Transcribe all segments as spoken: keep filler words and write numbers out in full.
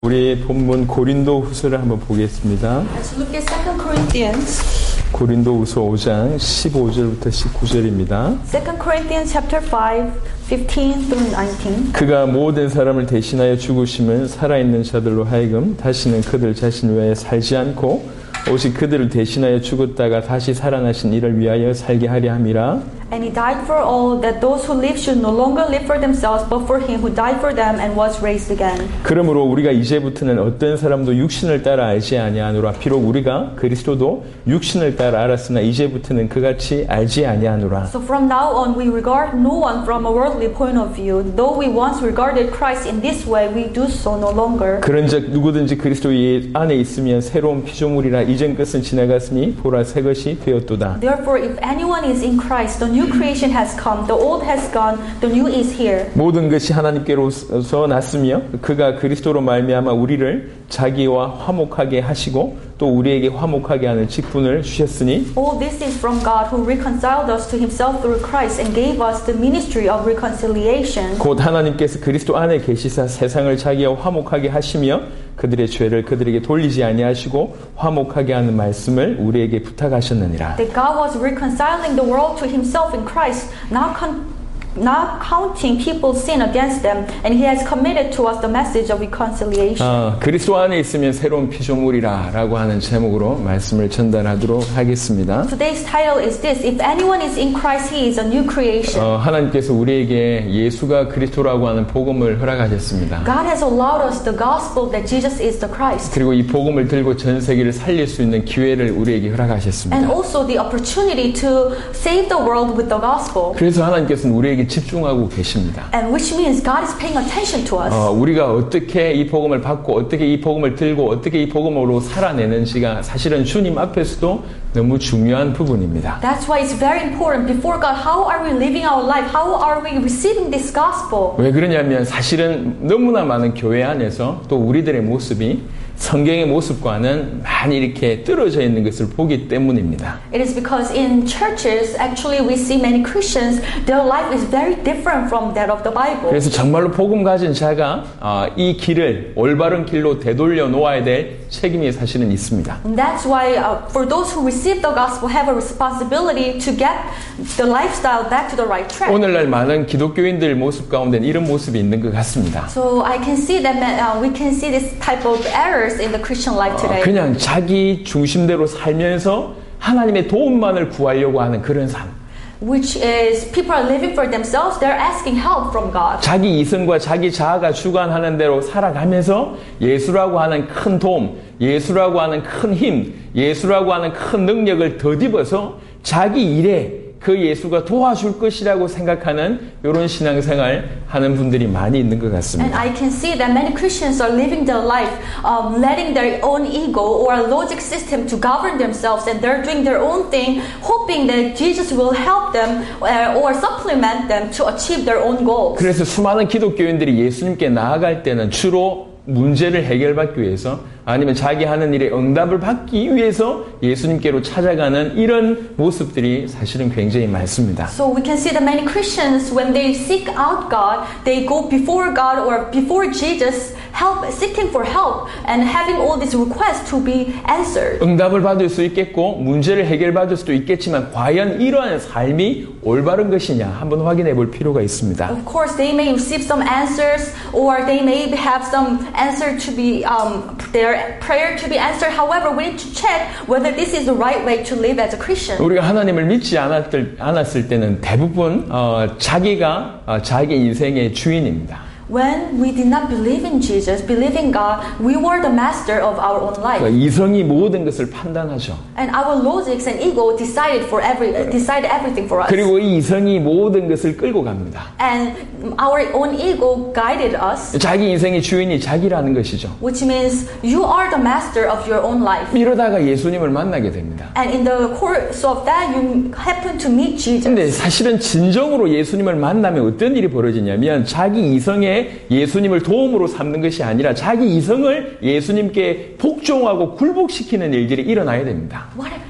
우리 본문 고린도후서를 한번 보겠습니다. Let's look at Second Corinthians. 고린도후서 오 장 십오 절부터 십구 절입니다. Second Corinthians chapter five, fifteen through nineteen. 그가 모든 사람을 대신하여 죽으심은 살아있는 자들로 하여금 다시는 그들 자신 외에 살지 않고 오직 그들을 대신하여 죽었다가 다시 살아나신 이를 위하여 살게 하려 함이라. And he died for all, that those who live should no longer live for themselves, but for him who died for them and was raised again. 그러므로 우리가 이제부터는 어떤 사람도 육신을 따라 알지 아니하노라. 비록 우리가 그리스도도 육신을 따라 알았으나 이제부터는 그같이 알지 아니하노라. So from now on we regard no one from a worldly point of view. Though we once regarded Christ in this way, we do so no longer. 그런즉 누구든지 그리스도 안에 있으면 새로운 피조물이라. 이전 것은 지나갔으니 보라 새 것이 되었도다. Therefore, if anyone is in Christ, the new creation has come, the old has gone, the new is here. 모든 것이 하나님께로서 났으며 그가 그리스도로 말미암아 우리를 자기와 화목하게 하시고 또 우리에게 화목하게 하는 직분을 주셨으니 All this is from God who reconciled us to himself through Christ and gave us the ministry of reconciliation. 곧 하나님께서 그리스도 안에 계시사 세상을 자기와 화목하게 하시며 그들의 죄를 그들에게 돌리지 아니하시고 화목하게 하는 말씀을 우리에게 부탁하셨느니라. That God was reconciling the world to himself in Christ, not con- not counting people's sin against them, and he has committed to us the message of reconciliation. 아, 그리스도 안에 있으면 새로운 피조물이라 라고 하는 제목으로 말씀을 전달하도록 하겠습니다. Today's title is this: If anyone is in Christ, he is a new creation. 어, 하나님께서 우리에게 예수가 그리스도라고 하는 복음을 허락하셨습니다. God has allowed us the gospel that Jesus is the Christ. 그리고 이 복음을 들고 전 세계를 살릴 수 있는 기회를 우리에게 허락하셨습니다. And also the opportunity to save the world with the gospel. 그래서 하나님께서는 우리에게 집중하고 계십니다. And which means God is paying attention to us. 어, 우리가 어떻게 이 복음을 받고 어떻게 이 복음을 들고 어떻게 이 복음으로 살아내는지가 사실은 주님 앞에서도 너무 중요한 부분입니다. That's why it's very important before God. How are we living our life? How are we receiving this gospel? 왜 그러냐면 사실은 너무나 많은 교회 안에서 또 우리들의 모습이 성경의 모습과는 많이 이렇게 떨어져 있는 것을 보기 때문입니다. It is because in churches, actually we see many Christians, their life is very different from that of the Bible. 그래서 정말로 복음 가진 자가 어, 이 길을 올바른 길로 되돌려 놓아야 될 책임이 사실은 있습니다. And that's why uh, for those who receive the gospel have a responsibility to get the lifestyle back to the right track. 오늘날 많은 기독교인들 모습 가운데는 이런 모습이 있는 것 같습니다. So I can see that uh, we can see this type of errors in the Christian life today. 어, 그냥 자기 중심대로 살면서 하나님의 도움만을 구하려고 하는 그런 삶. Which is people are living for themselves. They're asking help from God. 자기 이성과 자기 자아가 주관하는 대로 살아가면서 예수라고 하는 큰 도움, 예수라고 하는 큰 힘, 예수라고 하는 큰 능력을 덧입어서 자기 일에 그 예수가 도와줄 것이라고 생각하는 이런 신앙생활 하는 분들이 많이 있는 것 같습니다. And I can see that many Christians are living their life, um, letting their own ego or a logic system to govern themselves, and they're doing their own thing, hoping that Jesus will help them uh, or supplement them to achieve their own goals. 그래서 수많은 기독교인들이 예수님께 나아갈 때는 주로 문제를 해결받기 위해서 아니면 자기 하는 일에 응답을 받기 위해서 예수님께로 찾아가는 이런 모습들이 사실은 굉장히 많습니다. So we can see that many Christians, when they seek out God, they go before God or before Jesus, help, seeking for help and having all these requests to be answered. 응답을 받을 수 있겠고 문제를 해결받을 수도 있겠지만 과연 이러한 삶이 올바른 것이냐 한번 확인해 볼 필요가 있습니다. Of course, they may receive some answers or they may have some answer to be um, their prayer to be answered. However, we need to check whether this is the right way to live as a Christian. 우리가 하나님을 믿지 않았을, 않았을 때는 대부분 어, 자기가 어, 자기 인생의 주인입니다. When we did not believe in Jesus, believe in God, we were the master of our own life. 그러니까 이성이 모든 것을 판단하죠. And our logics and ego decided for every decided everything for us. 그리고 이 이성이 모든 것을 끌고 갑니다. And our own ego guided us. 자기 인생의 주인이 자기라는 것이죠. Which means you are the master of your own life. 이러다가 예수님을 만나게 됩니다. And in the course of that, you happen to meet Jesus. 근데 사실은 진정으로 예수님을 만나면 어떤 일이 벌어지냐면 자기 이성의 예수님을 도움으로 삼는 것이 아니라 자기 이성을 예수님께 복종하고 굴복시키는 일들이 일어나야 됩니다. What if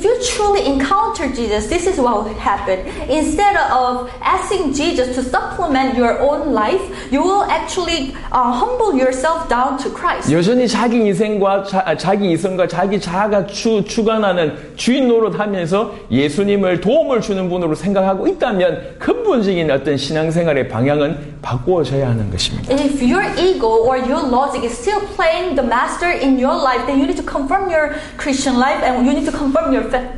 if you truly encounter Jesus, this is what will happen. Instead of asking Jesus to supplement your own life, you will actually uh, humble yourself down to Christ. 여전히 자기 인생과 자, 자기 이성과 자기 자아가 추, 주관하는 주인 노릇하면서 예수님을 도움을 주는 분으로 생각하고 있다면 근본적인 어떤 신앙생활의 방향은 바꾸어져야 하는 것입니다. If your ego or your logic is still playing the master in your life, then you need to confirm your Christian life and you need to confirm your faith.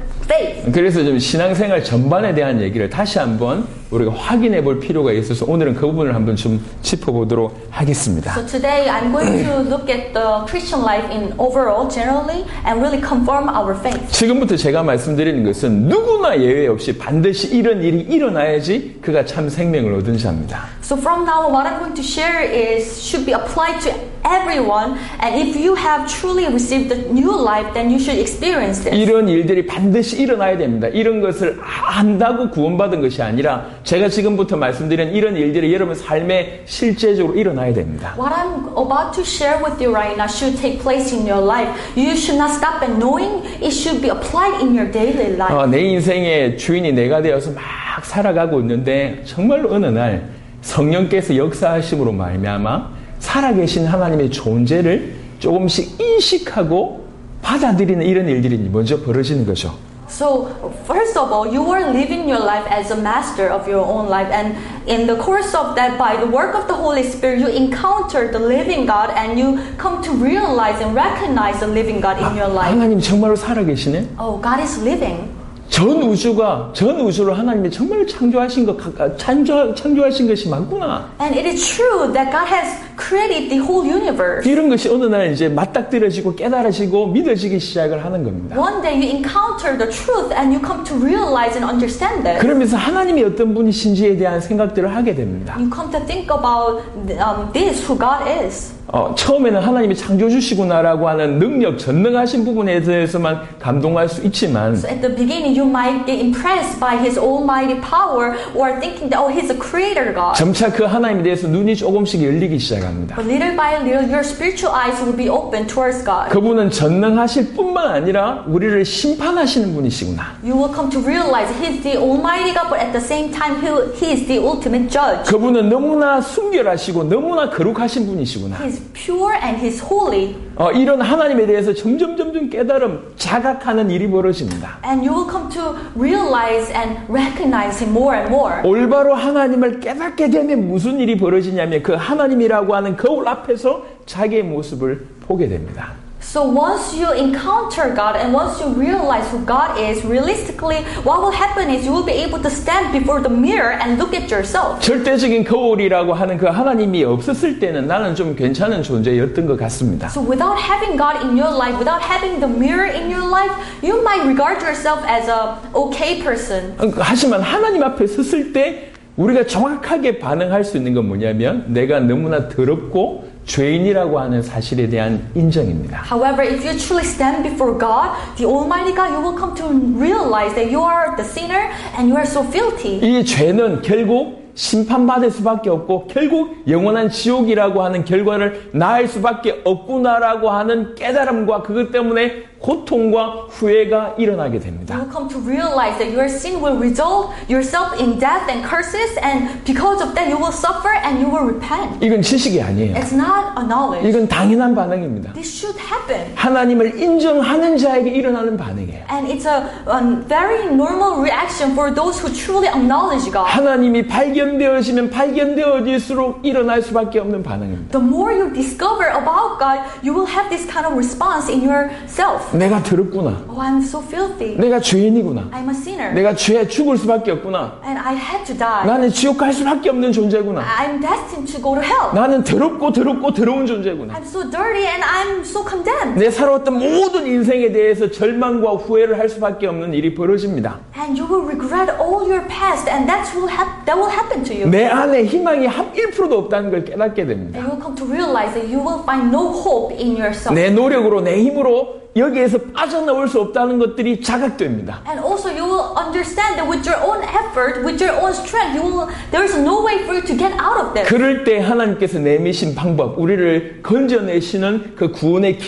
그래서 좀 신앙생활 전반에 대한 얘기를 다시 한번 우리가 확인해 볼 필요가 있어서 오늘은 그 부분을 한번 좀 짚어보도록 하겠습니다. So today I'm going to look at the Christian life in overall, generally, and really confirm our faith. 지금부터 제가 말씀드리는 것은 누구나 예외 없이 반드시 이런 일이 일어나야지 그가 참 생명을 얻은 자입니다. So from now on, what I'm going to share is should be applied to everyone, and if you have truly received the new life, then you should experience this. 이런 일들이 반드시 일어나야 됩니다. 이런 것을 안다고 구원받은 것이 아니라 제가 지금부터 말씀드린 이런 일들이 여러분 삶에 실제적으로 일어나야 됩니다. What I'm about to share with you right now should take place in your life. You should not stop at knowing. It should be applied in your daily life. 어, 내 인생의 주인이 내가 되어서 막 살아가고 있는데 정말로 어느 날 성령께서 역사하심으로 말미암아 살아계신 하나님의 존재를 조금씩 인식하고 받아들이는 이런 일들이 먼저 벌어지는 거죠. So, first of all, you are living your life as a master of your own life, and in the course of that, by the work of the Holy Spirit, you encounter the living God, and you come to realize and recognize the living God in your life. 하나님 정말로 살아계시네? Oh, God is living. 전 우주가 전 우주를 하나님이 정말 창조하신 것 창조 창조하신 것이 맞구나. And it is true that God has created the whole universe. 이런 것이 어느 날 이제 맞닥뜨려지고 깨달아지고 믿어지기 시작을 하는 겁니다. One day you encounter the truth and you come to realize and understand that. 그러면서 하나님이 어떤 분이신지에 대한 생각들을 하게 됩니다. You come to think about um, this, who God is. 어, 처음에는 하나님이 창조주시구나라고 하는 능력, 전능하신 부분에 대해서만 감동할 수 있지만 So at the beginning you might get impressed by His almighty power or thinking that oh, He's a creator God. 점차 그 하나님에 대해서 눈이 조금씩 열리기 시작합니다. But little by little your spiritual eyes will be open towards God. 그분은 전능하실 뿐만 아니라 우리를 심판하시는 분이시구나. You will come to realize He's the almighty God, but at the same time He, he is the ultimate judge. 그분은 너무나 순결하시고 너무나 거룩하신 분이시구나. He's pure and He's holy. 어, 이런 하나님에 대해서 점점 점점 깨달음, 자각하는 일이 벌어집니다. And you will come to realize and recognize Him more and more. 올바로 하나님을 깨닫게 되면 무슨 일이 벌어지냐면 그 하나님이라고 하는 거울 앞에서 자기의 모습을 보게 됩니다. So once you encounter God and once you realize who God is, realistically, what will happen is you will be able to stand before the mirror and look at yourself. 절대적인 거울이라고 하는 그 하나님이 없었을 때는 나는 좀 괜찮은 존재였던 것 같습니다. So without having God in your life, without having the mirror in your life, you might regard yourself as a okay person. 하지만 하나님 앞에 섰을 때 우리가 정확하게 반응할 수 있는 건 뭐냐면 내가 너무나 더럽고 죄인이라고 하는 사실에 대한 인정입니다. However, if you truly stand before God, the Almighty God, you will come to realize that you are the sinner and you are so filthy. 이 죄는 결국 심판받을 수밖에 없고 결국 영원한 지옥이라고 하는 결과를 낳을 수밖에 없구나라고 하는 깨달음과 그것 때문에 고통과 후회가 일어나게 됩니다. You will come to realize that your sin will result yourself in death and curses, and because of that you will suffer and you will repent. 이건 지식이 아니에요. It's not a knowledge. 이건 당연한 반응입니다. This should happen. 하나님을 인정하는 자에게 일어나는 반응이에요. And it's a, a very normal reaction for those who truly acknowledge God. 하나님이 발견되어지면 발견되어질수록 일어날 수밖에 없는 반응입니다. The more you discover about God, you will have this kind of response in yourself. 내가 더럽구나. Oh, I'm so filthy. 내가 죄인이구나. I'm a sinner. 내가 죄에 죽을 수밖에 없구나. And I had to die. 나는 지옥 갈 수밖에 없는 존재구나. I'm destined to go to hell. 나는 더럽고 더럽고 더러운 존재구나. I'm so dirty and I'm so condemned. 내 살아왔던 모든 인생에 대해서 절망과 후회를 할 수밖에 없는 일이 벌어집니다. And you will regret all your past, and that will hap- that will happen to you. 내 안에 희망이 한 일 퍼센트도 없다는 걸 깨닫게 됩니다. And you will come to realize that you will find no hope in yourself. 내 노력으로 내 힘으로 여기에서 빠져나올 수 없다는 것들이 자각됩니다. And also you will understand that with your own effort, with your own strength, you will, there is no way for you to get out of this. 그럴 때 하나님께서 내미신 방법, 우리를 건져내시는 그 구원의 길을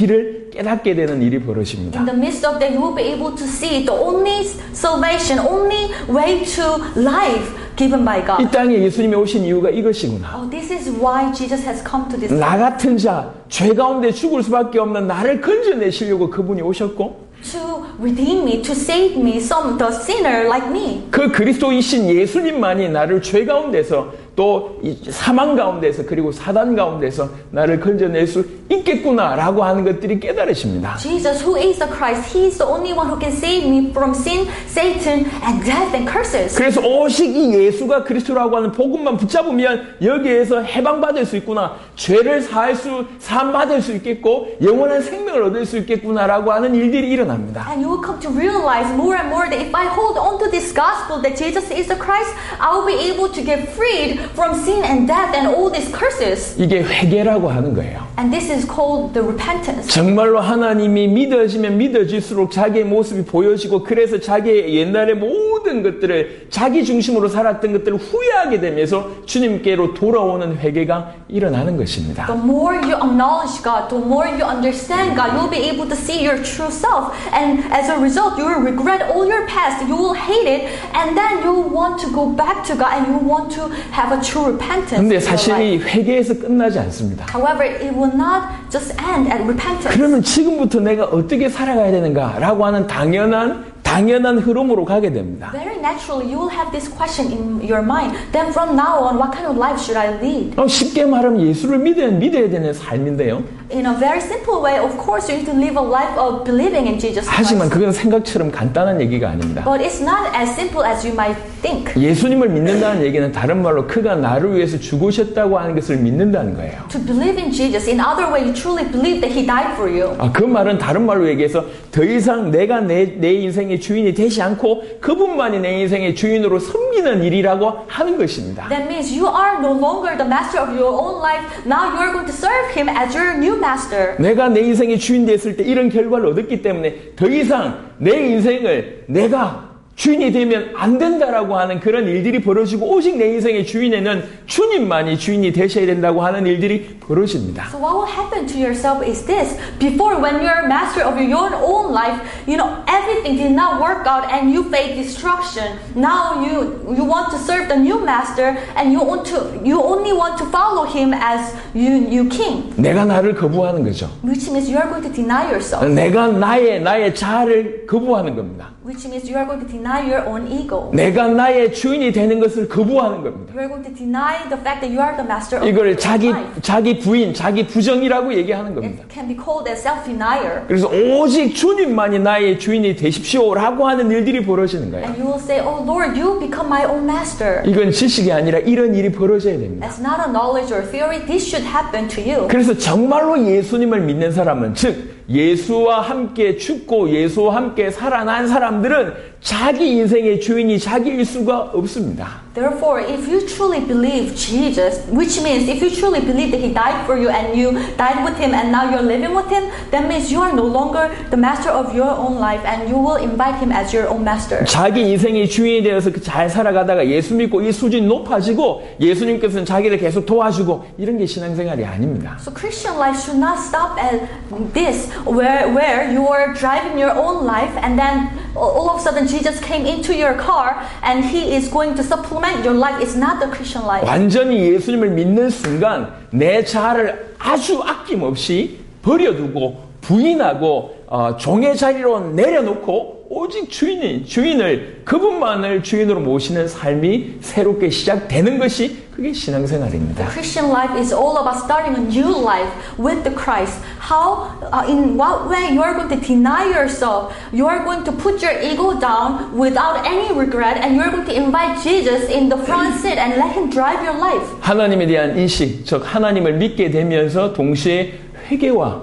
진리를 깨닫게 되는 일이 벌어집니다. In the midst of that, you will be able to see the only salvation, only way to life given by God. 이 땅에 예수님이 오신 이유가 이것이구나. Oh, this is why Jesus has come to this 나 earth. 같은 자, 죄 가운데 죽을 수밖에 없는 나를 건져내시려고 그분이 오셨고 To redeem me, to save me, some the sinner like me. 그 그리스도이신 예수님만이 나를 죄 가운데서 또 이 사망 가운데서 그리고 사단 가운데서 나를 건져낼 수 있겠구나라고 하는 것들이 깨달으십니다. Jesus, who is the Christ, He is the only one who can save me from sin, Satan, and death and curses. 그래서 오직 이 예수가 그리스도라고 하는 복음만 붙잡으면 여기에서 해방받을 수 있구나, 죄를 사할 수 사함받을 수 있겠고 영원한 생명을 얻을 수 있겠구나라고 하는 일들이 일어납니다. And you will come to realize more and more that if I hold on to this gospel that Jesus is the Christ, I will be able to get freed from sin and death and all these curses. 이게 회개라고 하는 거예요. And this is called the repentance. 정말로 하나님이 믿어지면 믿어질수록 자기의 모습이 보여지고 그래서 자기의 옛날의 모든 것들을 자기 중심으로 살았던 것들을 후회하게 되면서 주님께로 돌아오는 회개가 일어나는 것입니다. The more you acknowledge God, the more you understand God, you'll be able to see your true self. And as a result, you will regret all your past, you will hate it, and then you will want to go back to God and you want to have a true repentance. 근데 in your 사실 이 life. 회개에서 끝나지 않습니다. However, it will not just end at repentance. 그러면 지금부터 내가 어떻게 살아가야 되는가라고 하는 당연한 당연한 흐름으로 가게 됩니다. Very naturally, you will have this question in your mind. Then from now on, what kind of life should I lead? 어, 쉽게 말하면 예수를 믿어야, 믿어야 되는 삶인데요. In a very simple way, of course, you need to live a life of believing in Jesus 하지만 Christ. 그건 생각처럼 간단한 얘기가 아닙니다. But it's not as simple as you might think. 예수님을 믿는다는 얘기는 다른 말로 그가 나를 위해서 죽으셨다고 하는 것을 믿는다는 거예요. To believe in Jesus, in other way, you truly believe that He died for you. 아, 그 말은 다른 말로 얘기해서 더 이상 내가 내, 내 인생의 주인이 되지 않고 그분만이 내 인생의 주인으로 섬기는 일이라고 하는 것입니다. That means you are no longer the master of your own life. Now you are going to serve Him as your new master. 내가 내 인생의 주인 됐을 때 이런 결과를 얻었기 때문에 더 이상 내 인생을 내가 주인이 되면 안 된다라고 하는 그런 일들이 벌어지고 오직 내 인생의 주인에는 주님만이 주인이 되셔야 된다고 하는 일들이 벌어집니다. So what will happen to yourself is this. Before, when you're master of your own life, you know, everything did not work out and you face destruction. Now you you want to serve the new master and you want to you only want to follow him as you, you king. 내가 나를 거부하는 거죠. Which means you are going to deny yourself. 내가 나의 나의 자아를 거부하는 겁니다. Which means you are going to deny your own ego. 내가 나의 주인이 되는 것을 거부하는 겁니다. You are going to deny the fact that you are the master of your 이걸 own 자기 life. 자기 부인, 자기 부정이라고 얘기하는 겁니다. It can be called as self-denial. 그래서 오직 주님만이 나의 주인이 되십시오라고 하는 일들이 벌어지는 거예요. And you will say, "Oh Lord, you become my own master." 이건 지식이 아니라 이런 일이 벌어져야 됩니다. It's not a knowledge or theory. This should happen to you. 그래서 정말로 예수님을 믿는 사람은, 즉 예수와 함께 죽고 예수와 함께 살아난 사람들은 자기 인생의 주인이 자기일 수가 없습니다. Therefore, if you truly believe Jesus, which means if you truly believe that He died for you and you died with Him and now you're living with Him, that means you are no longer the master of your own life and you will invite Him as your own master. 자기 인생의 주인이 되어서 잘 살아가다가 예수 믿고 이 수준이 높아지고 예수님께서는 자기를 계속 도와주고 이런 게 신앙생활이 아닙니다. So Christian life should not stop at this, where where you are driving your own life and then all of a sudden Jesus came into your car and He is going to supplement your life. It's not the Christian life. 완전히 예수님을 믿는 순간 내 자아를 아주 아낌없이 버려두고 부인하고 어, 종의 자리로 내려놓고 오직 주인이 주인을 그분만을 주인으로 모시는 삶이 새롭게 시작되는 것이 그게 신앙생활입니다. Christian life is all about starting a new life with the Christ. How, uh, in what way you are going to deny yourself, you are going to put your ego down without any regret, and you are going to invite Jesus in the front seat and let Him drive your life. 하나님에 대한 인식, 즉 하나님을 믿게 되면서 동시에 회개와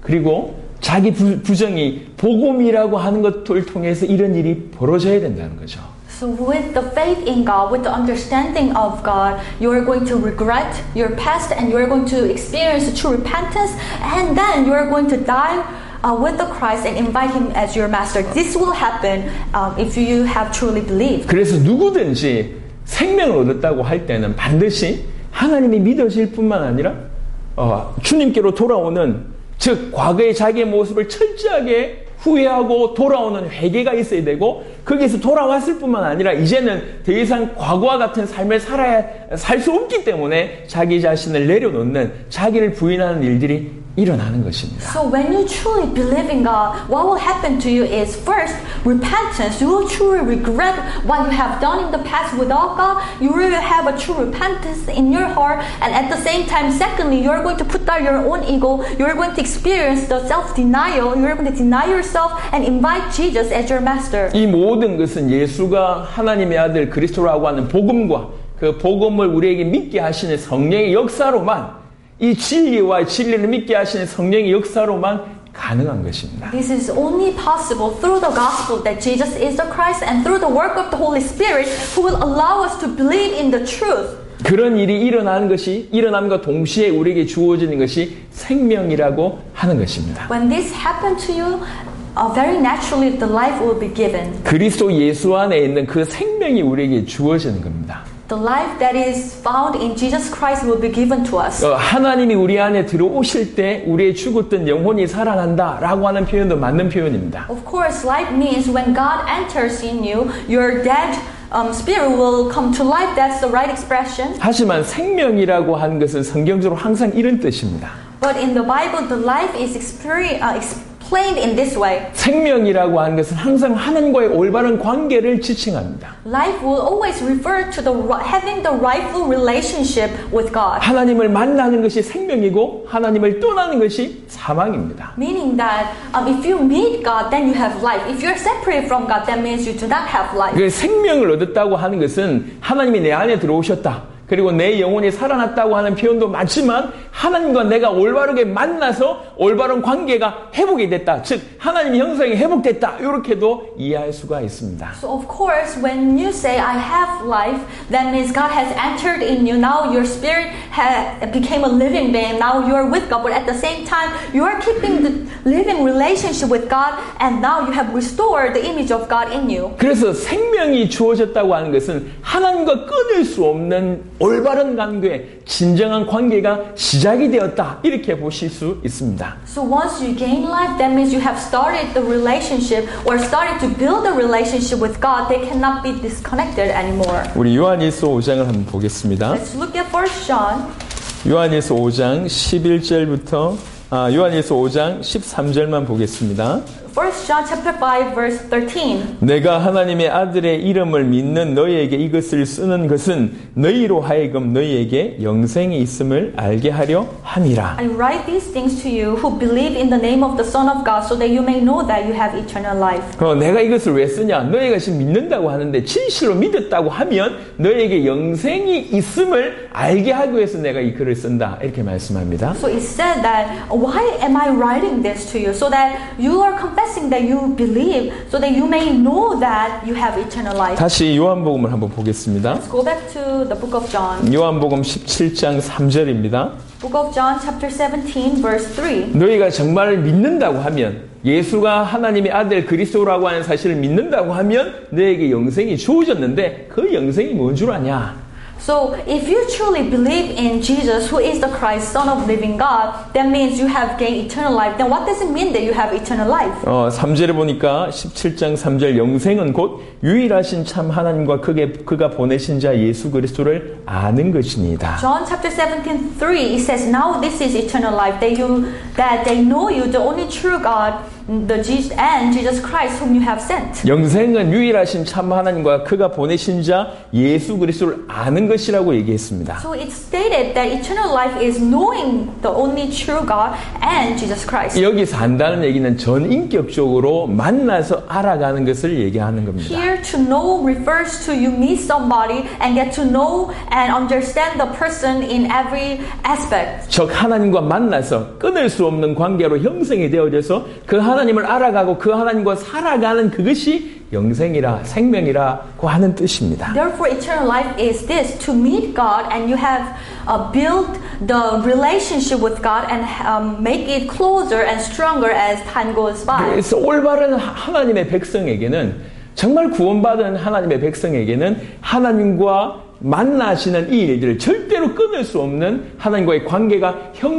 그리고 자기 부, 부정이 복음이라고 하는 것을 통해서 이런 일이 벌어져야 된다는 거죠. So with the faith in God, with the understanding of God, you are going to regret your past and you are going to experience true repentance, and then you are going to die uh, with the Christ and invite Him as your master. This will happen um, if you have truly believed. 그래서 누구든지 생명을 얻었다고 할 때는 반드시 하나님이 믿어질 뿐만 아니라 어, 주님께로 돌아오는 즉 과거의 자기의 모습을 철저하게 후회하고 돌아오는 회개가 있어야 되고 거기에서 돌아왔을 뿐만 아니라 이제는 더 이상 과거와 같은 삶을 살아야 살 수 없기 때문에 자기 자신을 내려놓는 자기를 부인하는 일들이 일어나는 것입니다. So when you truly believe in God, what will happen to you is first repentance. You will truly regret what you have done in the past without God. You will have a true repentance in your heart, and at the same time, secondly, you are going to put down your own ego. You are going to experience the self-denial. You are going to deny yourself and invite Jesus as your master. 이 모든 것은 예수가 하나님의 아들 그리스도라고 하는 복음과 그 복음을 우리에게 믿게 하시는 성령의 역사로만 이 진리와 진리를 믿게 하시는 성령의 역사로만 가능한 것입니다. This is only possible through the gospel that Jesus is the Christ and through the work of the Holy Spirit who will allow us to believe in the truth. 그런 일이 일어나는 것이 일어남과 동시에 우리에게 주어지는 것이 생명이라고 하는 것입니다. When this happens to you, Uh, very naturally the life will be given. 그리스도 예수 안에 있는 그 생명이 우리에게 주어지는 겁니다. The life that is found in Jesus Christ will be given to us. 어, 하나님이 우리 안에 들어오실 때 우리의 죽었던 영혼이 살아난다라고 하는 표현도 맞는 표현입니다. Of course, life means when God enters in you, your dead um, spirit will come to life. That's the right expression. 하지만 생명이라고 하는 것은 성경적으로 항상 이런 뜻입니다. But in the Bible, the life is experi- uh, explained in this way. 생명이라고 하는 것은 항상 하나님과의 올바른 관계를 지칭합니다. Life will always refer to the having the rightful relationship with God. 하나님을 만나는 것이 생명이고 하나님을 떠나는 것이 사망입니다. Meaning that um, if you meet God, then you have life. If you're separated from God, that means you do not have life. 그 생명을 얻었다고 하는 것은 하나님이 내 안에 들어오셨다. 그리고 내 영혼이 살아났다고 하는 표현도 맞지만 하나님과 내가 올바르게 만나서 올바른 관계가 회복이 됐다. 즉 하나님의 형상이 회복됐다. 이렇게도 이해할 수가 있습니다. So of course when you say I have life, that means God has entered in you. Now your spirit ha- became a living being. Now you are with God. But at the same time you are keeping the living relationship with God, and now you have restored the image of God in you. 그래서 생명이 주어졌다고 하는 것은 하나님과 끊을 수 없는 올바른 관계, 진정한 관계가 시작이 되었다. 이렇게 보실 수 있습니다. So once you gain life, that means you have started the relationship or started to build a relationship with God. They cannot be disconnected anymore. 우리 요한일서 오 장을 한번 보겠습니다. Let's look at First John. 요한일서 오 장 십일 절부터 아, 요한일서 오 장 십삼 절만 보겠습니다. First John chapter five verse thirteen. 내가 하나님의 아들의 이름을 믿는 너희에게 이것을 쓰는 것은 너희로 하여금 너희에게 영생이 있음을 알게 하려 함이라. I write these things to you who believe in the name of the Son of God, so that you may know that you have eternal life. 그럼 내가 이것을 왜 쓰냐? 너희가 지금 믿는다고 하는데 진실로 믿었다고 하면 너희에게 영생이 있음을 알게 하기 위해서 내가 이 글을 쓴다. 이렇게 말씀합니다. So it said that why am I writing this to you? So that you are confessing that you believe, so that you may know that you have eternal life. 다시 요한복음을 한번 보겠습니다. Let's go back to the book of John. 요한복음 십칠 장 삼 절입니다. Book of John chapter seventeen verse three. 너희가 정말 믿는다고 하면 예수가 하나님의 아들 그리스도라고 하는 사실을 믿는다고 하면 너에게 영생이 주어졌는데 그 영생이 뭔 줄 아냐? So if you truly believe in Jesus, who is the Christ, Son of living God, that means you have gained eternal life. Then what does it mean that you have eternal life? 어, 삼 절에 보니까 십칠 장 삼 절 영생은 곧 유일하신 참 하나님과 그게, 그가 보내신 자 예수 그리스도를 아는 것이니이다. John chapter seventeen three, it says, now this is eternal life, that you that they know you, the only true God, the Jesus and Jesus Christ whom you have sent. 영생은 유일하신 참 하나님과 그가 보내신 자 예수 그리스도를 아는 것이라고 얘기했습니다. So it stated that eternal life is knowing the only true God and Jesus Christ. 여기서 안다는 얘기는 전인격적으로 만나서 알아가는 것을 얘기하는 겁니다. Here to know refers to you meet somebody and get to know and understand the person in every aspect. 즉 하나님과 만나서 끊을 수 없는 관계로 형성이 되어져서 그 하나님을 알아가고 그 하나님과 살아가는 그것이 영생이라 생명이라고 하는 뜻입니다. Therefore, eternal life is this: to meet God and you have uh, built the relationship with God and um, make it closer and stronger as time goes by. 그래서 올바른 하나님의 백성에게는 정말 구원받은 하나님의 백성에게는 하나님과 만나시는 이 일들을 절대로 끊을 수 없는 하나님과의 관계가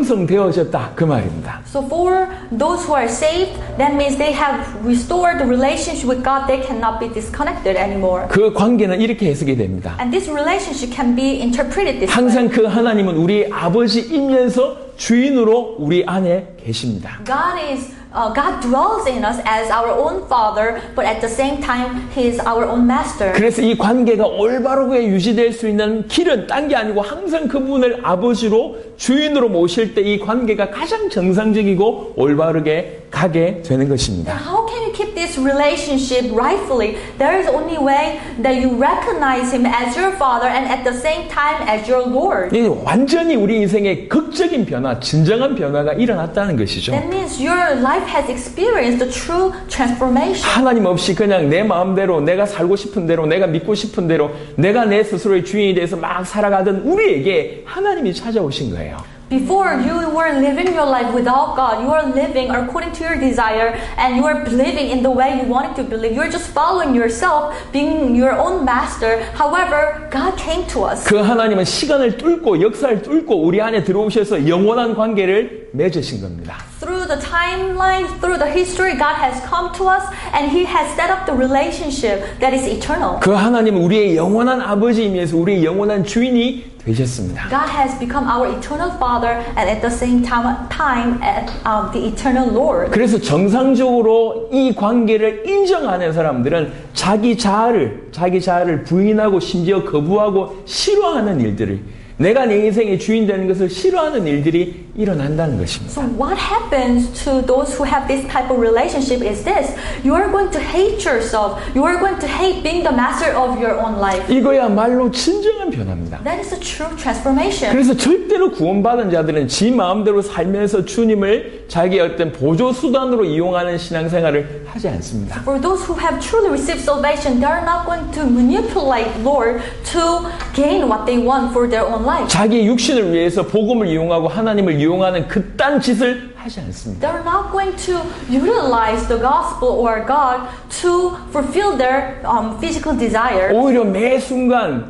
형성되어졌다 그 말입니다. So for those who are saved, that means they have restored the relationship with God. They cannot be disconnected anymore. 그 관계는 이렇게 해석이 됩니다. And this relationship can be interpreted this way. 항상 그 하나님은 우리 아버지이면서 주인으로 우리 안에 계십니다. God is uh, God dwells in us as our own father, but at the same time, He is our own master. 그래서 이 관계가 올바르게 유지될 수 있는 길은 딴 게 아니고 항상 그분을 아버지로 주인으로 모실 때 이 관계가 가장 정상적이고 올바르게 가게 되는 것입니다. How can you keep this relationship rightfully? There is only way that you recognize Him as your father and at the same time as your Lord. 이 완전히 우리 인생의 극적인 변화, 진정한 변화가 일어났다는 것이죠. That means your life has experienced the true transformation. 하나님 없이 그냥 내 마음대로 내가 살고 싶은 대로 내가 믿고 싶은 대로 내가 내 스스로의 주인이 돼서 막 살아가던 우리에게 하나님이 찾아오신 거예요. Before you were living your life without God, you are living according to your desire and you are living in the way you wanted to believe. You are just following yourself, being your own master. However, God came to us. 그 하나님은 시간을 뚫고 역사를 뚫고 우리 안에 들어오셔서 영원한 관계를 맺으신 겁니다. Through the timeline, through the history, God has come to us and He has set up the relationship that is eternal. 그 하나님은 우리의 영원한 아버지이면서 우리의 영원한 주인이 되셨습니다. God has become our eternal Father and at the same time, time at, um, the eternal Lord. 그래서 정상적으로 이 관계를 인정하는 사람들은 자기 자아를 자기 자아를 부인하고 심지어 거부하고 싫어하는 일들을 내가 내 인생의 주인 되는 것을 싫어하는 일들이 일어난다는 것입니다. So what happens to those who have this type of relationship is this. You are going to hate yourself. You are going to hate being the master of your own life. 이거야말로 진정한 변화입니다. That is a true transformation. 그래서 절대로 구원받은 자들은 지 마음대로 살면서 주님을 자기의 어떤 보조 수단으로 이용하는 신앙생활을 하지 않습니다. For those who have truly received salvation, they are not going to manipulate Lord to gain what they want for their own life. 자기 육신을 위해서 복음을 이용하고 하나님을 이용하는 그딴 짓을 하지 않습니다. They're not going to utilize the gospel or God to fulfill their um, physical desire. 오히려 매 순간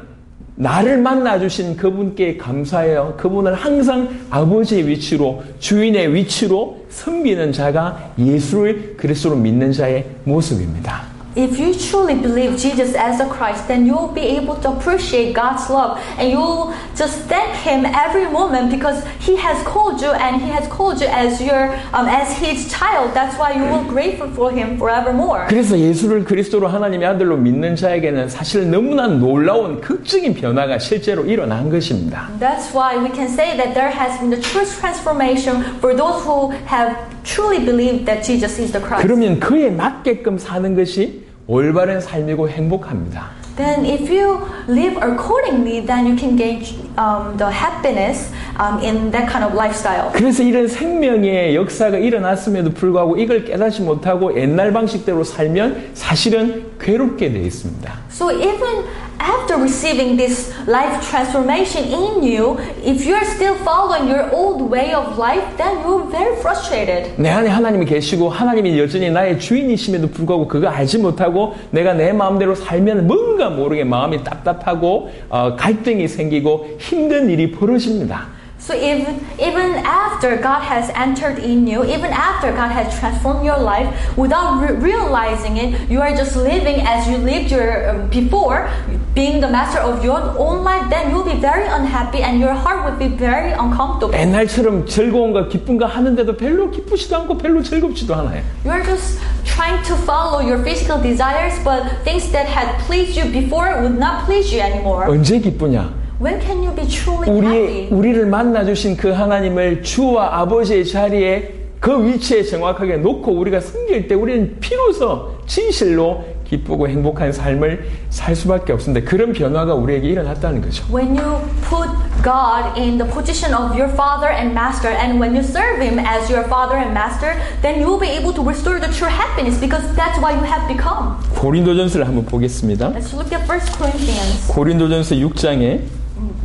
나를 만나주신 그분께 감사해요. 그분을 항상 아버지의 위치로 주인의 위치로 섬기는 자가 예수를 그리스도로 믿는 자의 모습입니다. If you truly believe Jesus as the Christ, then you will be able to appreciate God's love and you will just thank Him every moment because He has called you and He has called you as your um, as His child. That's why you will grateful for Him forevermore. 그래서 예수를 그리스도로 하나님의 아들로 믿는 자에게는 사실 너무나 놀라운 극적인 변화가 실제로 일어난 것입니다. That's why we can say that there has been the true transformation for those who have truly believed that Jesus is the Christ. 그러면 그에 맞게끔 사는 것이 올바른 삶이고 행복합니다. Then if you live accordingly, then you can gain um, the happiness um, in that kind of lifestyle. 그래서 이런 생명의 역사가 일어났음에도 불구하고 이걸 깨닫지 못하고 옛날 방식대로 살면 사실은 괴롭게 되어 있습니다. So even after receiving this life transformation in you, if you're still following your old way of life, then you're very frustrated. 내 안에 하나님이 계시고 하나님이 여전히 나의 주인이심에도 불구하고 그거 알지 못하고 내가 내 마음대로 살면 뭔가 모르게 마음이 답답하고 어, 갈등이 생기고 힘든 일이 벌어집니다. So even even after God has entered in you, even after God has transformed your life, without re- realizing it, you are just living as you lived your um, before, being the master of your own life. Then you'll be very unhappy, and your heart will be very uncomfortable. 옛날처럼 즐거움과 기쁨과 하는데도 별로 기쁘지도 않고 별로 즐겁지도 않아요. You are just trying to follow your physical desires, but things that had pleased you before would not please you anymore. 언제 기쁘냐? When can you be truly 우리, happy? 우리를 만나주신 그 하나님을 주와 아버지의 자리에 그 위치에 정확하게 놓고 우리가 섬길 때 우리는 비로소 진실로 기쁘고 행복한 삶을 살 수밖에 없습니다. 그런 변화가 우리에게 일어났다는 거죠. When you put God in the position of your father and master, and when you serve Him as your father and master, then you will be able to restore the true happiness because that's what you have become. 고린도전서를 한번 보겠습니다. Let's look at First Corinthians. 고린도전서 육 장에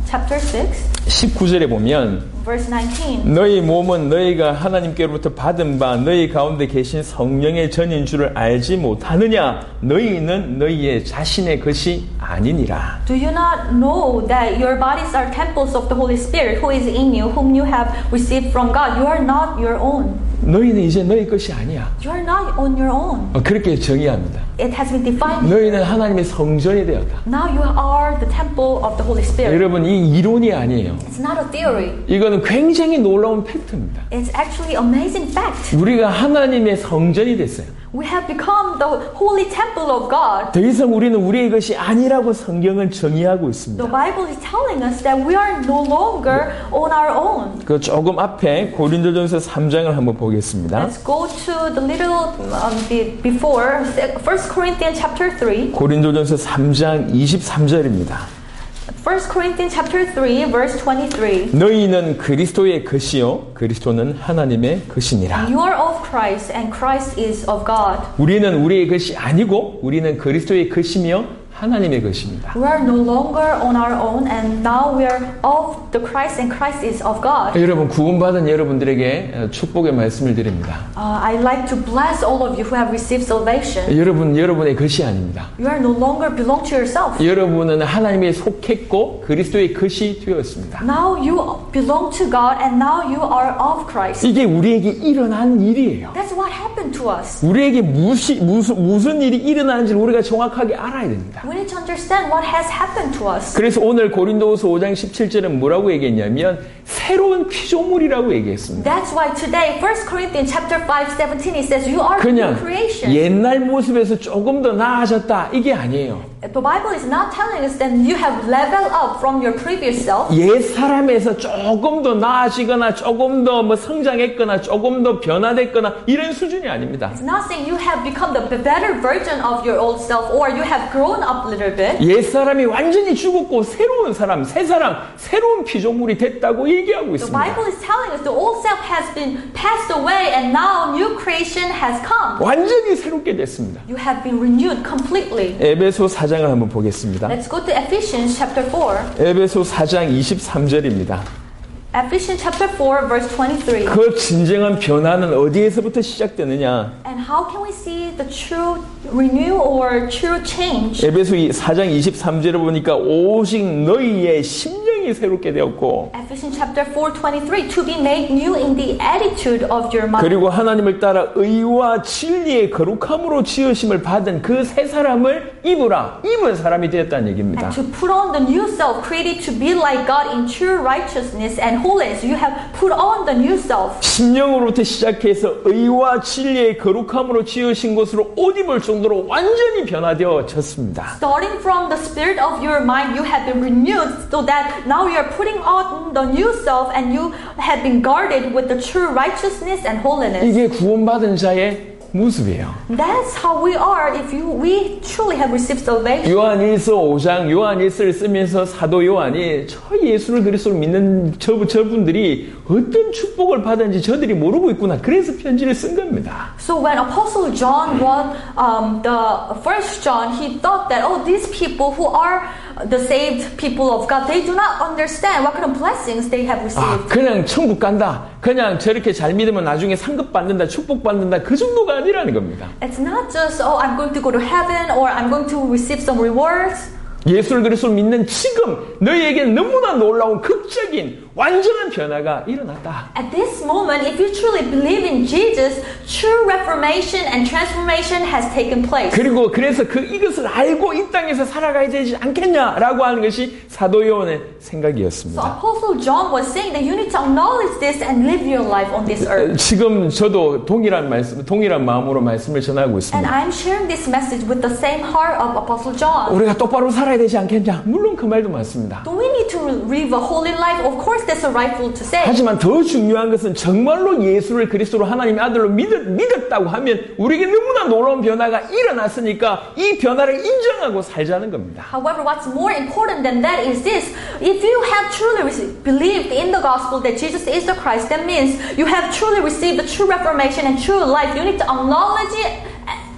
chapter six, 십구 절에 보면 verse nineteen. 너희 몸은 너희가 하나님께로부터 받은 바 너희 가운데 계신 성령의 전인 줄을 알지 못하느냐? 너희는 너희의 자신의 것이 아니니라. Do you not know that your bodies are temples of the Holy Spirit who is in you, whom you have received from God? You are not your own. 너희는 이제 너희 것이 아니야. You are not on your own. 어, 그렇게 정의합니다. It has been defined. 너희는 하나님의 성전이 되었다. Now you are the temple of the Holy Spirit. 여러분, 이 이론이 아니에요. It's not a theory. 이거는 굉장히 놀라운 팩트입니다. It's actually amazing fact. 우리가 하나님의 성전이 됐어요. We have become the holy temple of God. 더 이상 우리는 우리의 것이 아니라고 성경은 정의하고 있습니다. The Bible is telling us that we are no longer on our own. 그 조금 앞에 고린도전서 삼 장을 한번 보겠습니다. Let's go to the little um, bit before First Corinthians chapter three. 고린도전서 삼 장 이십삼 절입니다. First Corinthians chapter three verse twenty-three. 너희는 그리스도의 것이요 그리스도는 하나님의 것이니라. You are of Christ and Christ is of God. 우리는 우리의 것이 아니고 우리는 그리스도의 것이며 하나님의 것입니다. We are no longer on our own and now we are of the Christ and Christ is of God. 여러분 구원받은 여러분들에게 축복의 말씀을 드립니다. Uh, I'd like to bless all of you who have received salvation. 여러분 여러분의 것이 아닙니다. You are no longer belong to yourself. 여러분은 하나님의 속했고 그리스도의 것이 되었습니다. Now you belong to God and now you are of Christ. 이게 우리에게 일어난 일이에요. That's what happened to us. 우리에게 무시, 무슨, 무슨 일이 일어나는지를 우리가 정확하게 알아야 됩니다. We need to understand what has happened to us. 그래서 오늘 고린도후서 오 장 십칠 절은 뭐라고 얘기했냐면 새로운 피조물이라고 얘기했습니다. That's why today First Corinthians chapter five seventeen it says you are 그냥 new creation. 옛날 모습에서 조금 더 나아졌다 이게 아니에요. The Bible is not telling us that you have leveled up from your previous self. 옛 사람에서 조금 더 나아지거나 조금 더 뭐 성장했거나 조금 더 변화됐거나 이런 수준이 아닙니다. It's not saying you have become the better version of your old self or you have grown up a little bit. 옛 사람이 완전히 죽었고 새로운 사람, 새 사람, 새로운 피조물이 됐다고 얘기하고 The 있습니다. Bible is telling us the old self has been passed away and now new creation has come. 완전히 새롭게 됐습니다. You have been renewed completely. 에베소 사 장을 한번 보겠습니다. Let's go to Ephesians chapter four. 에베소 사 장 이십삼 절입니다. Ephesians chapter four verse twenty-three. 그 진정한 변화는 어디에서부터 시작되느냐? And how can we see the true renew or true change? 에베소 사 장 이십삼 절에 보니까 오직 너희의 심령이 새롭게 되었고 Ephesians chapter four twenty-three to be made new in the attitude of your mind. 그리고 하나님을 따라 의와 진리의 거룩함으로 지으심을 받은 그 새 사람을 입으라. 입은 사람이 되었다는 얘기입니다. And to put on the new self created to be like God in true righteousness and holiness. You have put on the new self. 심령으로부터 시작해서 의와 진리의 거룩함으로 지으신 것으로 옷 입을 정도로 완전히 변화되어졌습니다. Starting from the spirit of your mind, you have been renewed so that now you are putting on the new self and you have been guarded with the true righteousness and holiness. 이게 구원받은 자의 모습이에요. That's how we are if you, we truly have received salvation. 요한일서 오 장 요한일서를 쓰면서 사도 요한이 저 예수를 그리스도로 믿는 저, 저분들이 어떤 축복을 받았는지 저들이 모르고 있구나. 그래서 편지를 쓴 겁니다. So when Apostle John wrote um, the First John, he thought that oh, these people who are the saved people of God, they do not understand what kind of blessings they have received. 아, 그냥 천국 간다. 그냥 저렇게 잘 믿으면 나중에 상급 받는다, 축복 받는다. 그 정도가 아니라는 겁니다. It's not just oh, I'm going to go to heaven or I'm going to receive some rewards. 예수를 그리스도로 믿는 지금 너희에게는 너무나 놀라운 극적인 완전한 변화가 일어났다. At this moment, if you truly believe in Jesus, true reformation and transformation has taken place. 그리고 그래서 그 이것을 알고 이 땅에서 살아가야 되지 않겠냐라고 하는 것이 사도 요한의 생각이었습니다. So Apostle John was saying that you need to acknowledge this and live your life on this earth. 지금 저도 동일한 말씀, 동일한 마음으로 말씀을 전하고 And 있습니다. I'm sharing this message with the same heart of Apostle John. 우리가 똑바로 살아야 되지 않겠냐? 물론 그 말도 맞습니다. Do we need to live a holy life? Of course, that's a rightful to say. 하지만 더 중요한 것은 정말로 예수를 그리스도로 하나님의 아들로 믿었, 믿었다고 하면 우리에게 너무나 놀라운 변화가 일어났으니까 이 변화를 인정하고 살자는 겁니다. However, what's more important than that is this. If you have truly received, believed in the gospel that Jesus is the Christ, that means you have truly received the true reformation and true life. You need to acknowledge it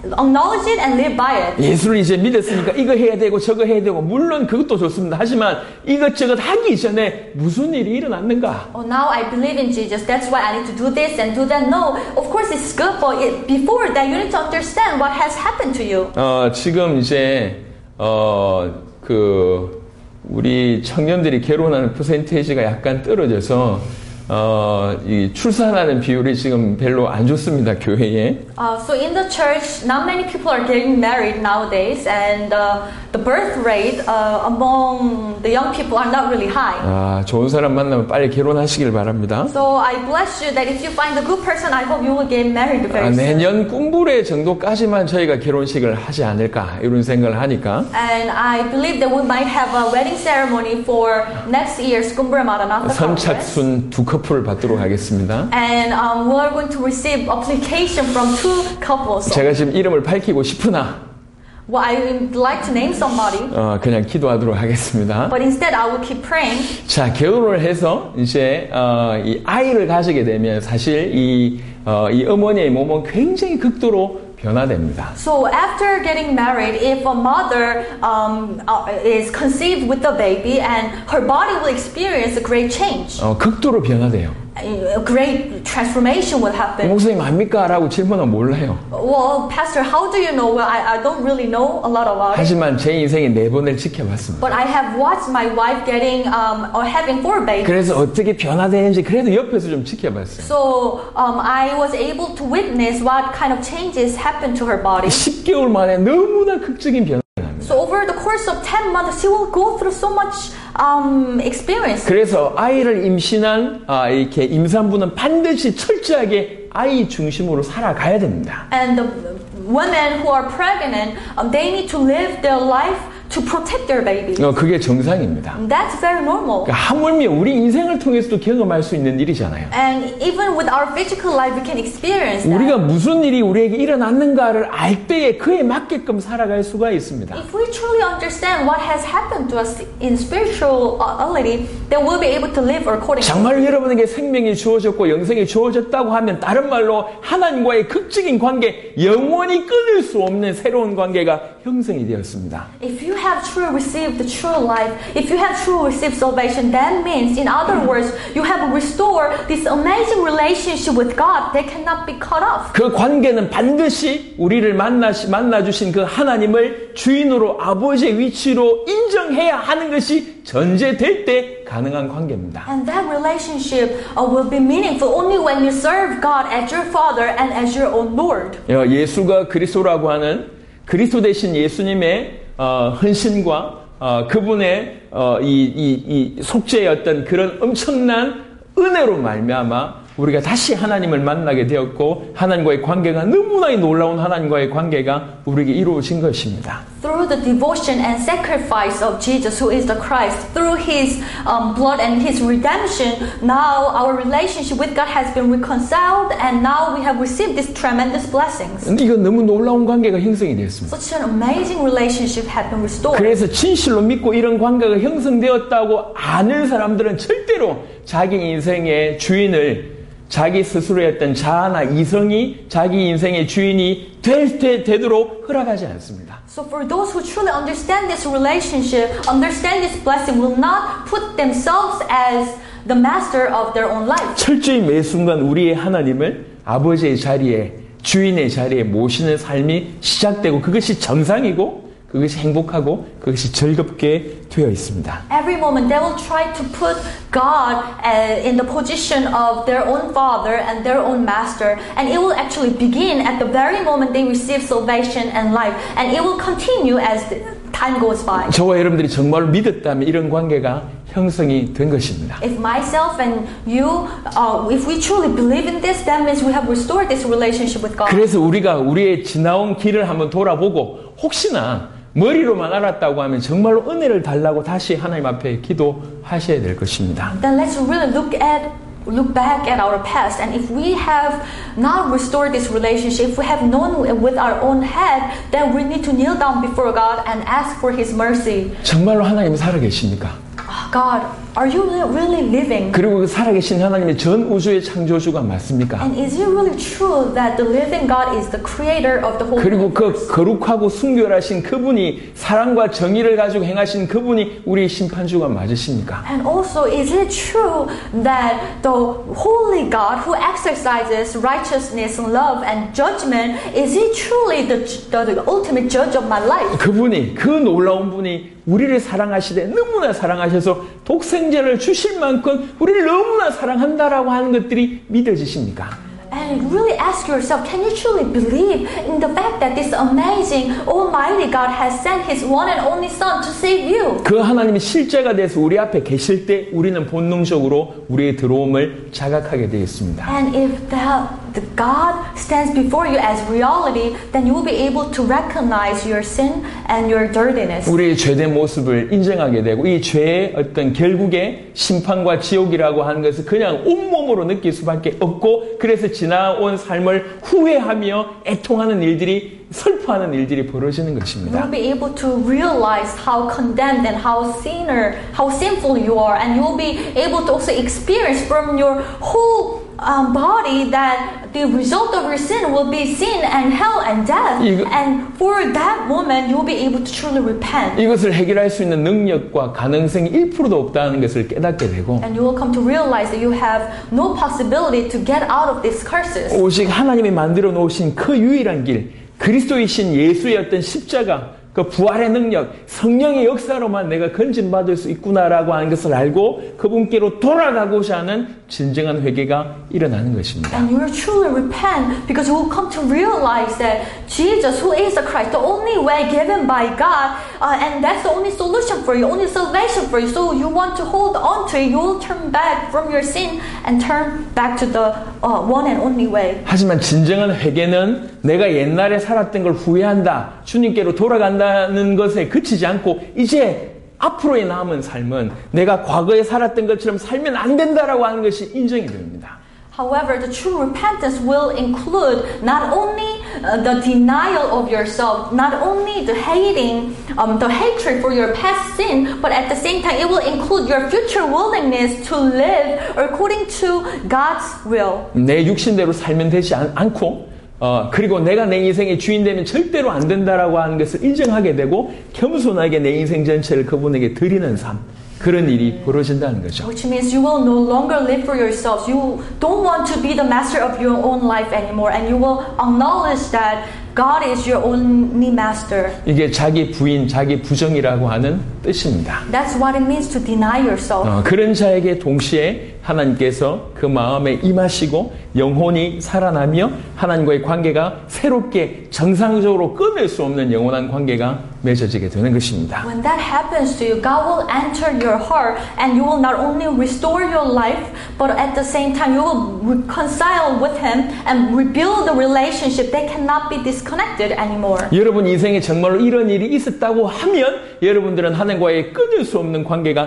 acknowledge it and live by it. 예수를 이제 믿었으니까 이거 해야 되고 저거 해야 되고 물론 그것도 좋습니다. 하지만 이것저것 하기 전에 무슨 일이 일어났는가? Oh, now I believe in Jesus. That's why I need to do this and do that. No, of course it's good, but it, before that you need to understand what has happened to you. 어, 지금 이제 어, 그 우리 청년들이 결혼하는 퍼센테이지가 약간 떨어져서 어, 이 출산하는 비율이 지금 별로 안 좋습니다, 교회에. Uh, so in the church, not many people are getting married nowadays, and uh, the birth rate uh, among the young people are not really high. 아, 좋은 사람 만나면 빨리 결혼하시길 바랍니다. So I bless you that if you find a good person, I hope you will get married very 아, soon. 내년 꿈부레 정도까지만 저희가 결혼식을 하지 않을까 이런 생각을 하니까. And I believe that we might have a wedding ceremony for next year's Kumbure Maranatha Conference. 선착순 두 커플을 받도록 하겠습니다. And um, we are going to receive application from two couples. 제가 지금 이름을 밝히고 싶으나 Well, I would like to name somebody, 어, 그냥 기도하도록 하겠습니다. but instead I will keep praying. 자, 결혼을 해서 이제 어, 이 아이를 가지게 되면 사실 이, 어, 이 어머니의 몸은 굉장히 극도로 변화됩니다. So after getting married, if a mother um, uh, is conceived with the baby, and her body will experience a great change. 어, 극도로 변화돼요. A great transformation will happen. 목사님 압니까? 라고 질문은 몰라요. Well, Pastor, how do you know? Well, I, I don't really know a lot about it. 하지만 제 인생에 네 번을 지켜봤습니다. But I have watched my wife getting um, or having four babies. 그래서 어떻게 변화되는지 그래도 옆에서 좀 지켜봤어요. So um, I was able to witness what kind of changes happened to her body. 십 개월 만에 너무나 극적인 변화가 납니다. So over the course of ten months, she will go through so much um, experience. 그래서 아이를 임신한 아, 이렇게 임산부는 반드시 철저하게 아이 중심으로 살아가야 됩니다. And the women who are pregnant, um, they need to live their life to protect their baby. 어, 그게 정상입니다. That's very normal. 그러니까 하물며 우리 인생을 통해서도 경험할 수 있는 일이잖아요. And even with our physical life, we can experience that. 우리가 무슨 일이 우리에게 일어났는가를 알 때에 그에 맞게끔 살아갈 수가 있습니다. If we truly understand what has happened to us in spirituality, then we'll be able to live according to 정말 여러분에게 생명이 주어졌고 영생이 주어졌다고 하면 다른 말로 하나님과의 극적인 관계, 영원히 끊을 수 없는 새로운 관계가 형성이 되었습니다. If you have truly received the true life, if you have truly received salvation, that means, in other words, you have restored this amazing relationship with God that cannot be cut off. 그 관계는 반드시 우리를 만나시, 만나주신 그 하나님을 주인으로 아버지의 위치로 인정해야 하는 것이 전제될 때 가능한 관계입니다. And that relationship uh, will be meaningful only when you serve God as your Father and as your own Lord. 예수가 그리스도라고 하는 그리스도 대신 예수님의 어, 헌신과 어, 그분의 어, 이, 이, 이 속죄의 어떤 그런 엄청난 은혜로 말미암아 우리가 다시 하나님을 만나게 되었고 하나님과의 관계가 너무나 놀라운 하나님과의 관계가 우리에게 이루어진 것입니다. Through the devotion and sacrifice of Jesus, who is the Christ, through His um, blood and His redemption, now our relationship with God has been reconciled, and now we have received these tremendous blessings. 이건 너무 놀라운 관계가 형성이 되었습니다. Such an amazing relationship has been restored. 그래서 진실로 믿고 이런 관계가 형성되었다고 아는 사람들은 절대로 자기 인생의 주인을 자기 스스로의 어떤 자아나 이성이 자기 인생의 주인이 될 때 되도록 허락하지 않습니다. So for those who truly understand this relationship, understand this blessing, will not put themselves as the master of their own life. 철저히 매 순간 우리의 하나님을 아버지의 자리에 주인의 자리에 모시는 삶이 시작되고 그것이 정상이고 그것이 행복하고 그것이 즐겁게 되어 있습니다. Every moment they will try to put God uh, in the position of their own father and their own master, and it will actually begin at the very moment they receive salvation and life, and it will continue as the time goes by. 저와 여러분들이 정말 믿었다면 이런 관계가 형성이 된 것입니다. If myself and you, uh, if we truly believe in this, that means we have restored this relationship with God. 그래서 우리가 우리의 지나온 길을 한번 돌아보고 혹시나 머리로만 알았다고 하면 정말로 은혜를 달라고 다시 하나님 앞에 기도하셔야 될 것입니다. Then let's really look at look back at our past, and if we have not restored this relationship, if we have known with our own head, then we need to kneel down before God and ask for His mercy. 정말로 하나님 살아계십니까? Oh, God, Are you really living? 그리고 그 살아계신 하나님의 전 우주의 창조주가 맞습니까? And is it really true that the living God is the creator of the whole 그리고 그 universe? 거룩하고 순결하신 그분이 사랑과 정의를 가지고 행하신 그분이 우리의 심판주가 맞으십니까? And also, is it true that the holy God who exercises righteousness, love, and judgment, is he truly the, the, the ultimate judge of my life? 그분이, 그 놀라운 분이 우리를 사랑하시되 너무나 사랑하셔서 독생자를 주실 만큼 우리를 너무나 사랑한다라고 하는 것들이 믿어지십니까? And really ask yourself, can you truly believe in the fact that this amazing Almighty God has sent His one and only Son to save you? 그 하나님이 실제가 돼서 우리 앞에 계실 때 우리는 본능적으로 우리의 들어옴을 자각하게 되겠습니다. And if the, the God stands before you as reality, then you will be able to recognize your sin and your dirtiness. 우리의 죄된 모습을 인정하게 되고 이 죄의 어떤 결국에 심판과 지옥이라고 하는 것을 그냥 온몸으로 느낄 수밖에 없고 그래서 지나온 삶을 후회하며 애통하는 일들이 슬퍼하는 일들이 벌어지는 것입니다. You'll be able to realize how condemned and how sinner, how sinful you are, and you'll be able to also experience from your whole um, body that the result of your sin will be sin and hell and death. 이거, and for that moment, you'll be able to truly repent. 이것을 해결할 수 있는 능력과 가능성이 일 퍼센트도 없다는 것을 깨닫게 되고 And you will come to realize that you have no possibility to get out of these curses. 오직 하나님이 만들어 놓으신 그 유일한 길, 그리스도이신 예수의 어떤 십자가, 그 부활의 능력, 성령의 역사로만 내가 건진받을 수 있구나라고 하는 것을 알고 그분께로 돌아가고자 하는 진정한 회개가 일어나는 것입니다. And you will truly repent because you will come to realize that Jesus, who is the Christ, the only way given by God, uh, and that's the only solution for you, only salvation for you. So you want to hold on to it. You will turn back from your sin and turn back to the uh, one and only way. 하지만 진정한 회개는 내가 옛날에 살았던 걸 후회한다, 주님께로 돌아간다는 것에 그치지 않고 이제 앞으로의 남은 삶은 내가 과거에 살았던 것처럼 살면 안 된다라고 하는 것이 인정이 됩니다. However, the true repentance will include not only uh, the denial of yourself, not only the hating, um, the hatred for your past sin, but at the same time, it will include your future willingness to live according to God's will. 내 육신대로 살면 되지 않, 않고 어, 그리고 내가 내 인생의 주인 되면 절대로 안 된다라고 하는 것을 인정하게 되고 겸손하게 내 인생 전체를 그분에게 드리는 삶, 그런 일이 벌어진다는 거죠. Which means you will no longer live for yourselves. You don't want to be the master of your own life anymore, and you will acknowledge that God is your only master. 이게 자기 부인, 자기 부정이라고 하는 뜻입니다. That's what it means to deny yourself. 어, 그런 자에게 동시에 하나님께서 그 마음에 임하시고 영혼이 살아나며 하나님과의 관계가 새롭게 정상적으로 끊을 수 없는 영원한 관계가 맺어지게 되는 것입니다. When that happens to you, God will enter your heart and you will not only restore your life, but at the same time you will reconcile with Him and rebuild the relationship that cannot be disconnected anymore. 여러분 인생에 정말로 이런 일이 있었다고 하면 여러분들은 하나님과의 끊을 수 없는 관계가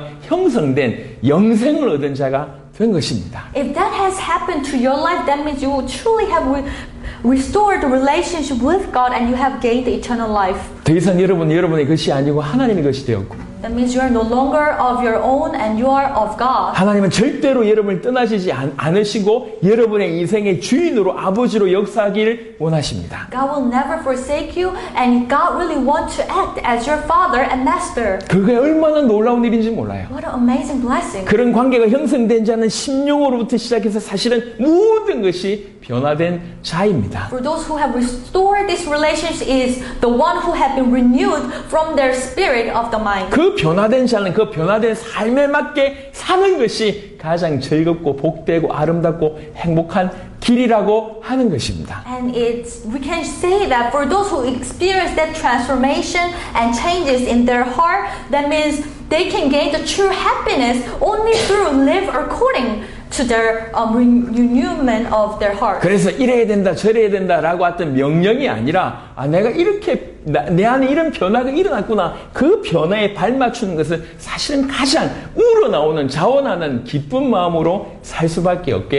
형성된 영생을 얻은 자가 된 것입니다. If that has happened to your life, that means you will truly have re- restored the relationship with God and you have gained the eternal life. 더 이상 여러분 여러분의 것이 아니고 하나님의 것이 되었고 That means you are no longer of your own and you are of God. 하나님은 절대로 여러분을 떠나시지 않, 않으시고 여러분의 인생의 주인으로 아버지로 역사하기를 원하십니다. God will never forsake you and God really wants to act as your father and master. 그게 얼마나 놀라운 일인지 몰라요. What an amazing blessing. 그런 관계가 형성된 자는 심령으로부터 시작해서 사실은 모든 것이 변화된 자입니다. For those who have restored this relationship is the one who have been renewed from their spirit of the mind. 그 변화된 자는 그 변화된 삶에 맞게 사는 것이 가장 즐겁고 복되고 아름답고 행복한 길이라고 하는 것입니다. And it's, we can say that for those who experience that transformation and changes in their heart, that means they can gain the true happiness only through live according to their um, renewment of their heart. 그래서 이래야 된다 저래야 된다라고 했던 명령이 아니라 아 내가 이렇게 나, 내 안에 이런 변화가 일어났구나 그 변화에 발맞추는 것은 사실은 가장 우러나오는 자원하는 기쁜 마음으로 살 수밖에 없게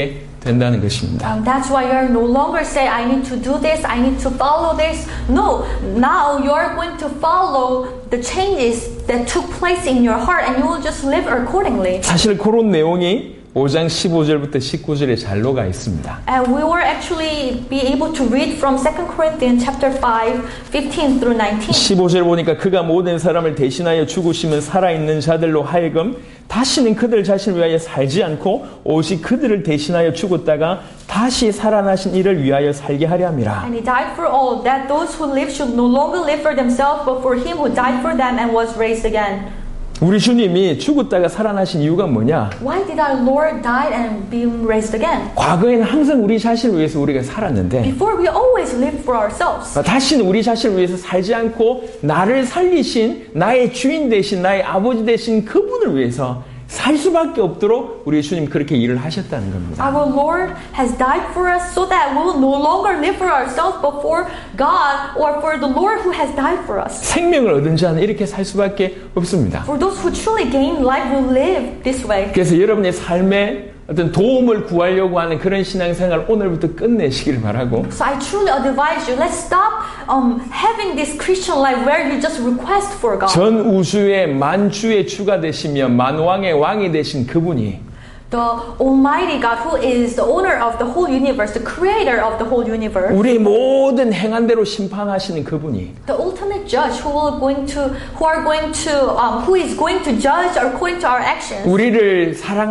된다는 것입니다. Um, that's why you're no longer say, I need to do this, I need to follow this. No, now you're going to follow the changes that took place in your heart and you will just live accordingly. 사실 그런 내용이 오 장 십오 절부터 십구 절에 잘 녹아 있습니다. And we were actually be able to read from Second Corinthians chapter five, fifteen through nineteen. 십오 절 보니까 그가 모든 사람을 대신하여 죽으시면 살아있는 자들로 하여금 다시는 그들 자신을 위하여 살지 않고 오직 그들을 대신하여 죽었다가 다시 살아나신 이를 위하여 살게 하려 함이라. And he died for all, that those who live should no longer live for themselves, but for him who died for them and was raised again. 우리 주님이 죽었다가 살아나신 이유가 뭐냐? Why did our Lord die and be raised again? 과거에는 항상 우리 자신을 위해서 우리가 살았는데 Before we always lived for ourselves. 다시는 우리 자신을 위해서 살지 않고 나를 살리신 나의 주인 되신 나의 아버지 되신 그분을 위해서 살 수밖에 없도록 우리 주님 그렇게 일을 하셨다는 겁니다. Our Lord has died for us so that we will no longer live for ourselves but for God or for the Lord who has died for us. 생명을 얻은 자는 이렇게 살 수밖에 없습니다. For those who truly gain life will live this way. 그래서 여러분의 삶에 어떤 도움을 구하려고 하는 그런 신앙생활 오늘부터 끝내시길 바라고. So I truly advise you, let's stop um, having this Christian life where you just request for God. 전 우주의 만주의 주가 되시며 만왕의 왕이 되신 그분이 The Almighty God who is the owner of the whole universe, the creator of the whole universe. 우리 모든 행한 대로 심판하시는 그분이 The ultimate judge who will going to who are going to um, who is going to judge according to our actions. 우리를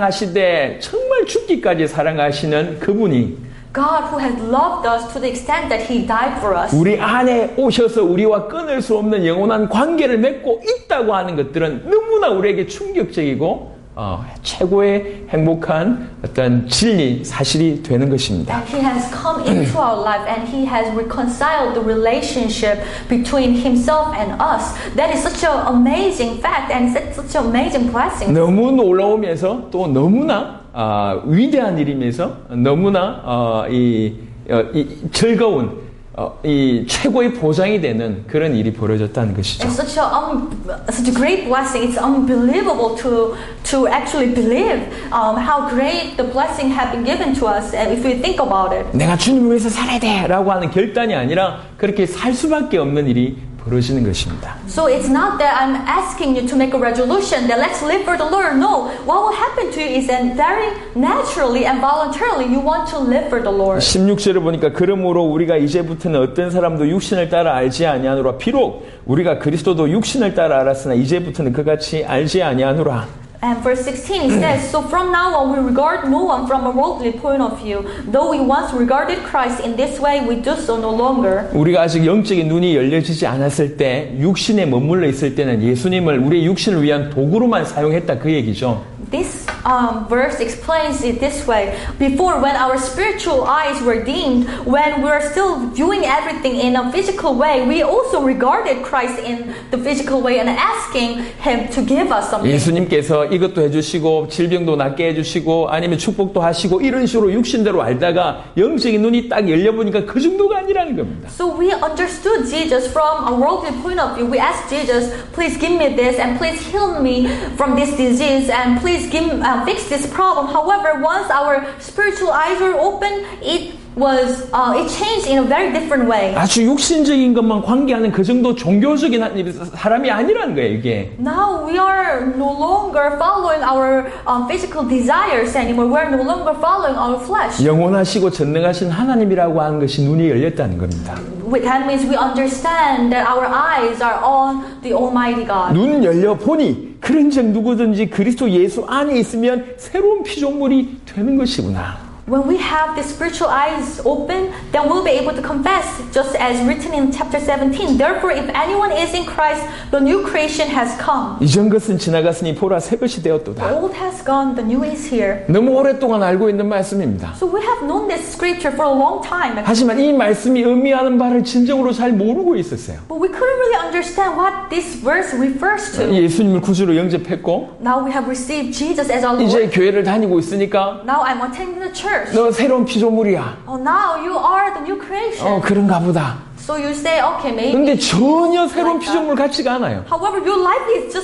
사랑하시되 정말 죽기까지 사랑하시는 그분이 God who has loved us to the extent that He died for us. 우리 안에 오셔서 우리와 끊을 수 없는 영원한 관계를 맺고 있다고 하는 것들은 너무나 우리에게 충격적이고 어, 최고의 행복한 어떤 진리, 사실이 되는 것입니다. And He has come into our life and He has reconciled the relationship between Himself and us. That is such an amazing fact and such an amazing blessing. 너무 놀라우면서 또 너무나 어, 위대한 일이면서 너무나 어, 이, 어, 이 즐거운 어, 이 최고의 보장이 되는 그런 일이 벌어졌다는 것이죠. It's such a um, such a great blessing. It's unbelievable to to actually believe um, how great the blessing has been given to us. And if we think about it, 내가 주님을 위해서 살아야 돼라고 하는 결단이 아니라 그렇게 살 수밖에 없는 일이 벌어지는 것입니다. so it's not that I'm asking you to make a resolution that let's live for the Lord. No, what will happen to you is that very naturally and voluntarily you want to live for the Lord. 십육 절을 보니까 그러므로 우리가 이제부터는 어떤 사람도 육신을 따라 알지 아니하노라. 비록 우리가 그리스도도 육신을 따라 알았으나 이제부터는 그같이 알지 아니하노라. And verse sixteen it says, so from now on we regard no one from a worldly point of view. Though we once regarded Christ in this way, we do so no longer. 우리가 아직 영적인 눈이 열려지지 않았을 때 육신에 머물러 있을 때는 예수님을 우리의 육신을 위한 도구로만 사용했다 그 얘기죠. This um, verse explains it this way. Before, when our spiritual eyes were dimmed, when we were still viewing everything in a physical way, we also regarded Christ in the physical way and asking Him to give us something. 예수님께서 이것도 해주시고 질병도 낫게 해주시고 아니면 축복도 하시고 이런 식으로 육신대로 알다가 영적인 눈이 딱 열려보니까 그 정도가 아니라는 겁니다. So we understood Jesus from a worldly point of view. We asked Jesus, please give me this and please heal me from this disease and please give, uh, fix this problem. However, once our spiritual eyes were open, it was uh, it changed in a very different way. 아주 육신적인 것만 관계하는 그 정도 종교적인 사람이 아니라는 거예요, 이게. Now we are no longer following our um, physical desires anymore. We are no longer following our flesh. 영원하시고 전능하신 하나님이라고 하는 것이 눈이 열렸다는 겁니다. That means we understand that our eyes are on the Almighty God. 눈 열려 보니 그런즉 누구든지 그리스도 예수 안에 있으면 새로운 피조물이 되는 것이구나. When we have the spiritual eyes open, then we'll be able to confess, just as written in chapter seventeen. Therefore, if anyone is in Christ, the new creation has come. 이전 것은 지나갔으니 보라 새 것이 되었도다. The old has gone, the new is here. 너무 오랫동안 알고 있는 말씀입니다. So we have known this scripture for a long time. 하지만 이 말씀이 의미하는 바를 진정으로 잘 모르고 있었어요. But we couldn't really understand what this verse refers to. 예수님을 구주로 영접했고 Now we have received Jesus as our Lord. 이제 교회를 다니고 있으니까 Now I'm attending the church. 너 새로운 피조물이야. Oh, now you are the new creation. 어, 그런가 보다. So you say, okay, maybe. 근데 전혀 새로운 like 피조물 같지가 않아요. However, your life is just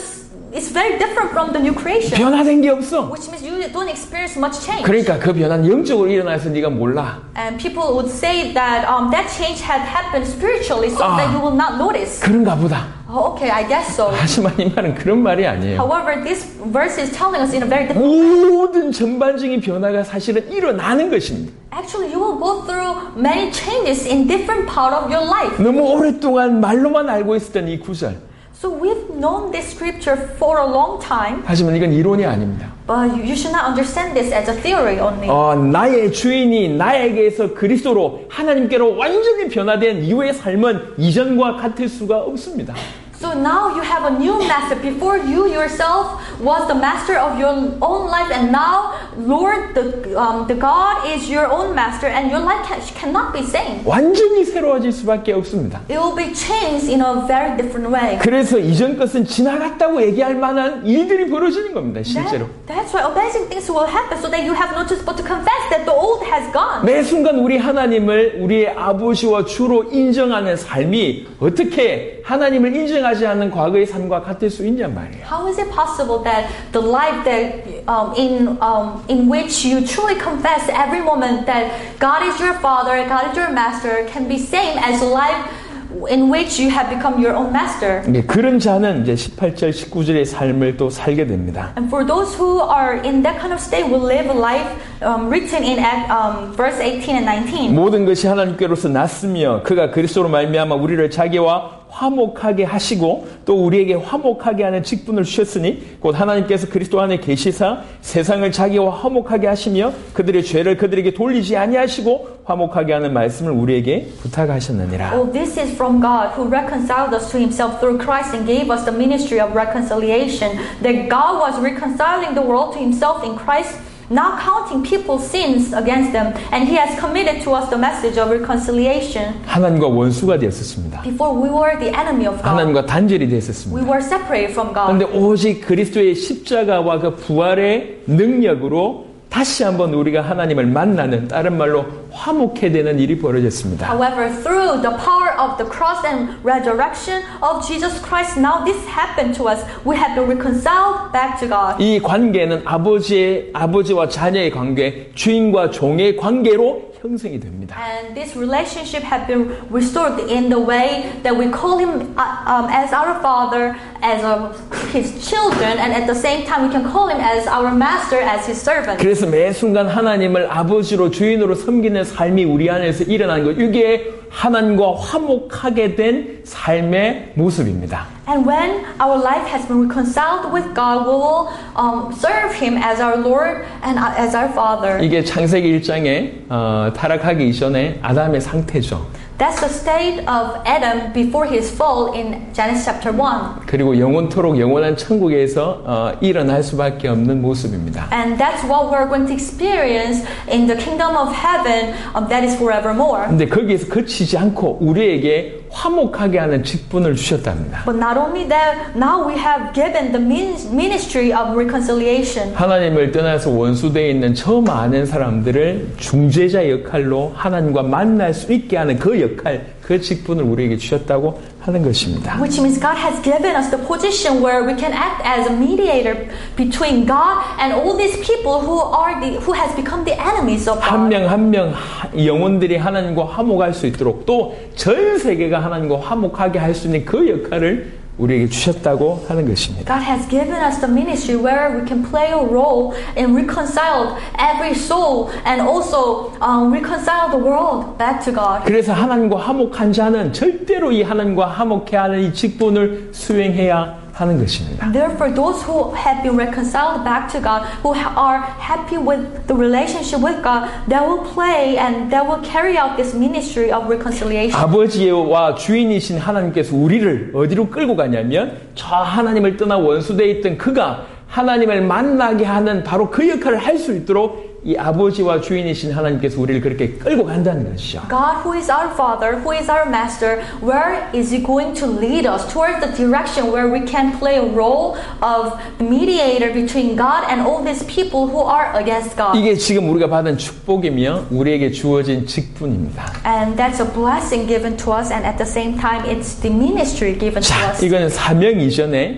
it's very different from the new creation. 변화된 게 없어. Which means you don't experience much change. 그러니까 그 변화는 영적으로 일어나서 네가 몰라. And people would say that um, that change had happened spiritually, so 아, that you will not notice. 그런가 보다. Oh, okay, I guess so. 하지만 이 말은 그런 말이 아니에요. However, this verse is telling us in a very different. 모든 전반적인 변화가 사실은 일어나는 것입니다. Actually, you will go through many changes in different part of your life. 너무 오랫동안 말로만 알고 있었던 이 구절. So we've known this scripture for a long time. 하지만 이건 이론이 아닙니다. But you should not understand this as a theory only. 어, 나의 주인이 나에게서 그리스도로 하나님께로 완전히 변화된 이후의 삶은 이전과 같을 수가 없습니다. So now you have a new master. Before you yourself was the master of your own life, and now Lord, the um, the God is your own master, and your life can, cannot be same. 완전히 새로워질 수밖에 없습니다. It will be changed in a very different way. 그래서 이전 것은 지나갔다고 얘기할 만한 일들이 벌어지는 겁니다. 실제로. That, that's why amazing things will happen, so that you have no choice but to confess that the old has gone. 매 순간 우리 하나님을 우리의 아버지와 주로 인정하는 삶이 어떻게 하나님을 인정하지 않는 과거의 삶과 같을 수 있냐 말이에요. How is it possible that the life that um, in um, in which you truly confess every moment that God is your Father, God is your Master, can be same as the life in which you have become your own master? 네, 그런 자는 이제 십팔 절, 십구 절의 삶을 또 살게 됩니다. And for those who are in that kind of state, will live a life um, written in um, verse eighteen and nineteen. 모든 것이 하나님께로서 났으며 그가 그리스도로 말미암아 우리를 자기와 화목하게 하시고 또 우리에게 화목하게 하는 직분을 주셨으니 곧 하나님께서 그리스도 안에 계시사 세상을 자기와 화목하게 하시며 그들의 죄를 그들에게 돌리지 아니하시고 화목하게 하는 말씀을 우리에게 부탁하셨느니라. Oh, this is from God who reconciled us to himself through Christ and gave us the ministry of reconciliation. That God was reconciling the world to himself in Christ, not counting people's sins against them, and he has committed to us the message of reconciliation. 하나님과 원수가 되었었습니다. Before we were the enemy of God. 하나님과 단절이 We 되었었습니다. were separated from God. 그런데 오직 그리스도의 십자가와 그 부활의 능력으로 다시 한번 우리가 하나님을 만나는, 다른 말로 화목해 되는 일이 벌어졌습니다. However, through the power of the cross and resurrection of Jesus Christ, now this happened to us. We have been reconciled back to God. 이 관계는 아버지의, 아버지와 자녀의 관계, 주인과 종의 관계로 형성이 됩니다. And this relationship has been restored in the way that we call him uh, um, as our father, as uh, his children, and at the same time we can call him as our master, as his servant. 그래서 매 순간 하나님을 아버지로 주인으로 섬기는 삶이 우리 안에서 일어나는 것, 이게 하나님과 화목하게 된 삶의 모습입니다. And when our life has been reconciled with God, we will um, serve him as our Lord and as our Father. 이게 창세기 일 장에 어, 타락하기 이전에 아담의 상태죠. That's the state of Adam before his fall in Genesis chapter one. 그리고 영원토록 영원한 천국에서 어, 일어날 수밖에 없는 모습입니다. And that's what we're going to experience in the kingdom of heaven um, that is forevermore. 근데 거기에서 그치지 않고 우리에게 화목하게 하는 직분을 주셨답니다. But not only that, now we have given the ministry of reconciliation. 하나님을 떠나서 원수되어 있는 저 많은 사람들을 중재자 역할로 하나님과 만날 수 있게 하는 그 역할, 그 직분을 우리에게 주셨다고 하는 것입니다. Which means God has given us the position where we can act as a mediator between God and all these people who are the who has become the enemies of God. 한 명 한 명 영혼들이 하나님과 화목할 수 있도록, 또 전 세계가 하나님과 화목하게 할 수 있는 그 역할을 우리에게 주셨다고 하는 것입니다. God has given us the ministry where we can play a role in reconcile every soul and also um, reconcile the world back to God. 그래서 하나님과 화목한 자는 절대로 이 하나님과 화목해 하는 이 직분을 수행해야 하는 것입니다. Therefore, those who have been reconciled back to God, who are happy with the relationship with God, they will play and they will carry out this ministry of reconciliation. 아버지와 주인이신 하나님께서 우리를 어디로 끌고 가냐면 저 하나님을 떠나 원수되어 있던 그가 하나님을 만나게 하는 바로 그 역할을 할 수 있도록 이 아버지와 주인이신 하나님께서 우리를 그렇게 끌고 간다는 것이죠. God, who is our Father, who is our Master, where is He going to lead us towards the direction where we can play a role of the mediator between God and all these people who are against God? 이게 지금 우리가 받은 축복이며 우리에게 주어진 직분입니다. And that's a blessing given to us, and at the same time, it's the ministry given to 자, us. 이거는 사명 이전에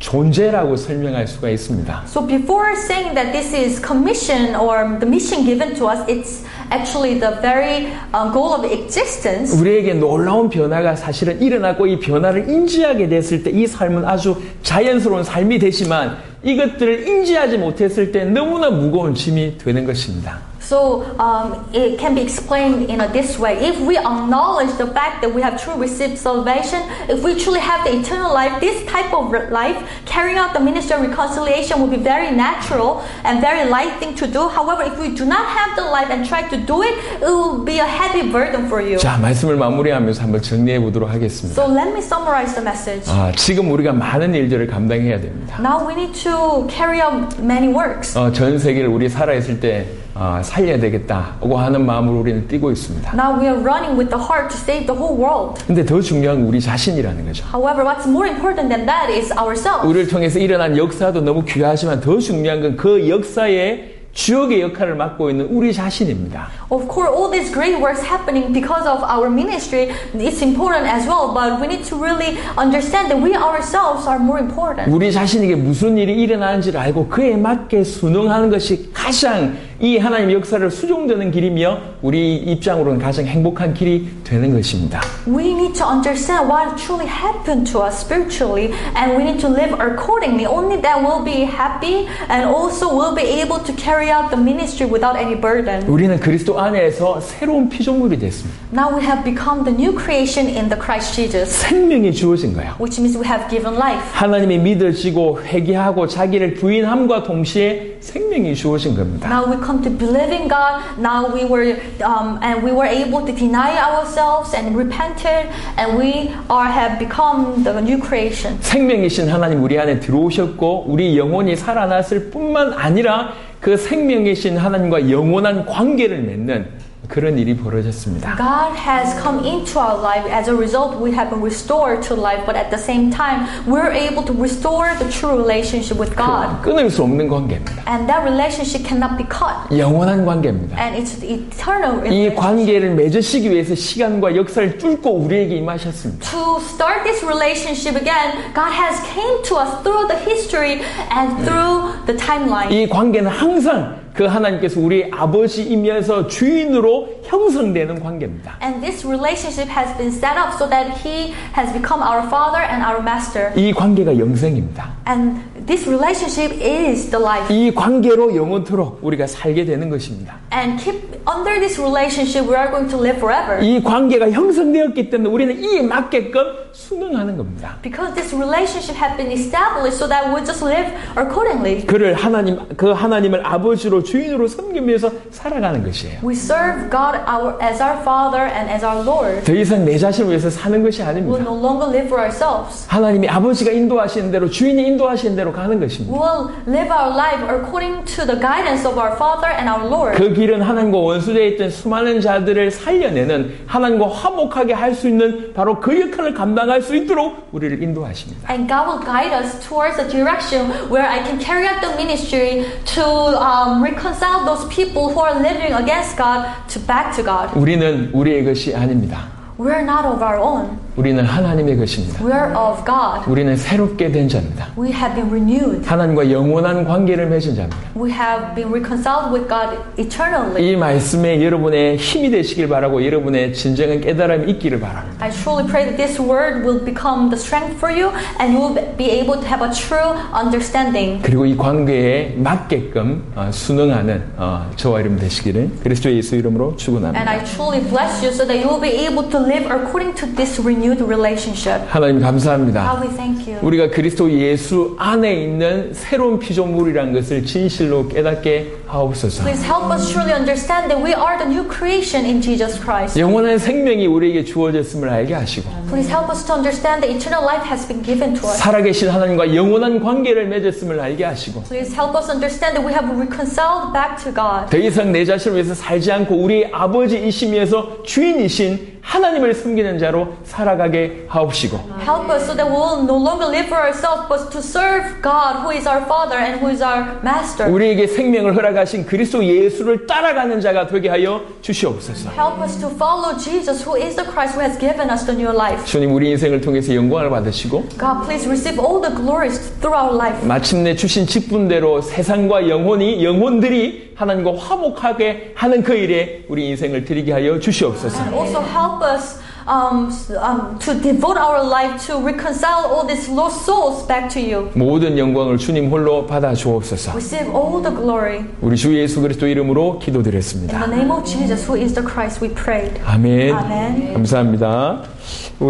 존재라고 설명할 수가 있습니다. So before saying that this is commission or the mission given to us, it's actually the very uh, goal of existence. 우리에게 놀라운 변화가 사실은 일어나고 이 변화를 인지하게 됐을 때 이 삶은 아주 자연스러운 삶이 되지만 이것들을 인지하지 못했을 때 너무나 무거운 짐이 되는 것입니다. So um, it can be explained in a, this way. If we acknowledge the fact that we have truly received salvation, if we truly have the eternal life, this type of life, carrying out the ministry of reconciliation will be very natural and very light thing to do. However, if we do not have the life and try to do it, it will be a heavy burden for you. 자, 말씀을 마무리하면서 한번 정리해 보도록 하겠습니다. So let me summarize the message. 아, 지금 우리가 많은 일들을 감당해야 됩니다. Now we need to carry out many works. 어, 전 세계를 우리 살아있을 때 어, 살려야 되겠다고 하는 마음으로 우리는 뛰고 있습니다. Now we are running with the heart to save the whole world. 근데 더 중요한 건 우리 자신이라는 거죠. However, what's more important than that is ourselves. 우리를 통해서 일어난 역사도 너무 귀하지만 더 중요한 건 그 역사의 주역의 역할을 맡고 있는 우리 자신입니다. Of course, all these great works happening because of our ministry, it's important as well. But we need to really understand that we ourselves are more important. 우리 자신에게 무슨 일이 일어나는지를 알고 그에 맞게 순응하는 것이 가장 이 하나님의 역사를 수종되는 길이며 우리 입장으로는 가장 행복한 길이 되는 것입니다. We need to understand what truly happened to us spiritually, and we need to live accordingly. Only that we'll be happy, and also we'll be able to carry out the ministry without any burden. 우리는 그리스도 안에서 새로운 피조물이 됐습니다. Now we have become the new creation in the Christ Jesus, 생명이 주어진 거예요. which means we have given life. 하나님이 믿어지고 회개하고 자기를 부인함과 동시에 생명이 주어진 겁니다. Now we come to believe in God. Now we were um, and we were able to deny ourselves and repented, and we are have become the new creation. 생명이신 하나님 우리 안에 들어오셨고 우리 영혼이 살아났을 뿐만 아니라 그 생명이신 하나님과 영원한 관계를 맺는 그런 일이 벌어졌습니다. God has come into our life. As a result, we have been restored to life. But at the same time, we're able to restore the true relationship with God. 끊을 수 없는 관계입니다. And that relationship cannot be cut. 영원한 관계입니다. And it's eternal 이 relationship. 관계를 맺으시기 위해서 시간과 역사를 뚫고 우리에게 임하셨습니다. To start this relationship again, God has came to us through the history and through the timeline. 이 관계는 항상 그 하나님께서 우리 아버지이면서 주인으로 형성되는 관계입니다. And this relationship has been set up so that He has become our Father and our Master. 이 관계가 영생입니다. And this relationship is the life. 이 관계로 영원토록 우리가 살게 되는 것입니다. And keep under this relationship, we are going to live forever. 이 관계가 형성되었기 때문에 우리는 이에 맞게끔 순응하는 겁니다. Because this relationship has been established so that we just live accordingly. 그를 하나님, 그 하나님을 아버지로 주인으로 섬기면서 살아가는 것이에요. We serve God our, as our Father and as our Lord. 더 이상 내 자신을 위해서 사는 것이 We will 아닙니다. no longer live for ourselves. 하나님이 아버지가 인도하시는 대로 주인이 인도하시는 대로 가는 We 것입니다. will live our life according to the guidance of our Father and our Lord. 그 길은 하나님과 원수되어 있던 수많은 자들을 살려내는 하나님과 화목하게 할 수 있는 바로 그 역할을 감당할 수 있도록 우리를 인도하십니다. And God will guide us towards a direction where I can carry out the ministry to um, reconcile those people who are living against God to back to God. 우리는 우리의 것이 아닙니다. We are not of our own. 우리는 하나님의 것입니다. We are of God. 우리는 새롭게 된 자입니다. We have been renewed. 하나님과 영원한 관계를 맺은 자입니다. We have been reconciled with God eternally. 이 말씀에 여러분의 힘이 되시길 바라고 여러분의 진정한 깨달음이 있기를 바랍니다. I truly pray that this word will become the strength for you and you will be able to have a true understanding. 그리고 이 관계에 맞게끔 어, 순응하는 어, 저와 여러분 되시기를 그리스도 예수 이름으로 축원합니다. And I truly bless you so that you will be able to live according to this renewed relationship. 하나님 감사합니다. How we thank you. 우리가 그리스도 예수 안에 있는 새로운 피조물이라는 것을 진실로 깨닫게 하옵소서. Please help us truly understand that we are the new creation in Jesus Christ. 영원한 생명이 우리에게 주어졌음을 알게 하시고 Please help us to understand that eternal life has been given to us. 살아계신 하나님과 영원한 관계를 맺었음을 알게 하시고 Please help us understand that we have reconciled back to God. 더 이상 내 자신을 위해서 살지 않고 우리 아버지이시면서 주인이신 하나님을 섬기는 자로 살아가게 하옵시고 Help us so that we will no longer live for ourselves, but to serve God, who is our Father and who is our Master. 우리에게 생명을 허락하신 그리스도 예수를 따라가는 자가 되게 하여 주시옵소서. Help us to follow Jesus, who is the Christ who has given us the new life. 주님 우리 인생을 통해서 영광을 받으시고 God, please receive all the glories through our life. 마침내 주신 직분대로 세상과 영혼이 영혼들이 하나님과 화목하게 하는 그 일에 우리 인생을 드리게 하여 주시옵소서. And also help us um, um, to devote our life to reconcile all these lost souls back to you. 모든 영광을 주님 홀로 받아 주옵소서. Receive all the glory. 우리 주 예수 그리스도 이름으로 In 기도드렸습니다. the name of Jesus, who is the Christ, we prayed. 아멘. 아멘. 감사합니다.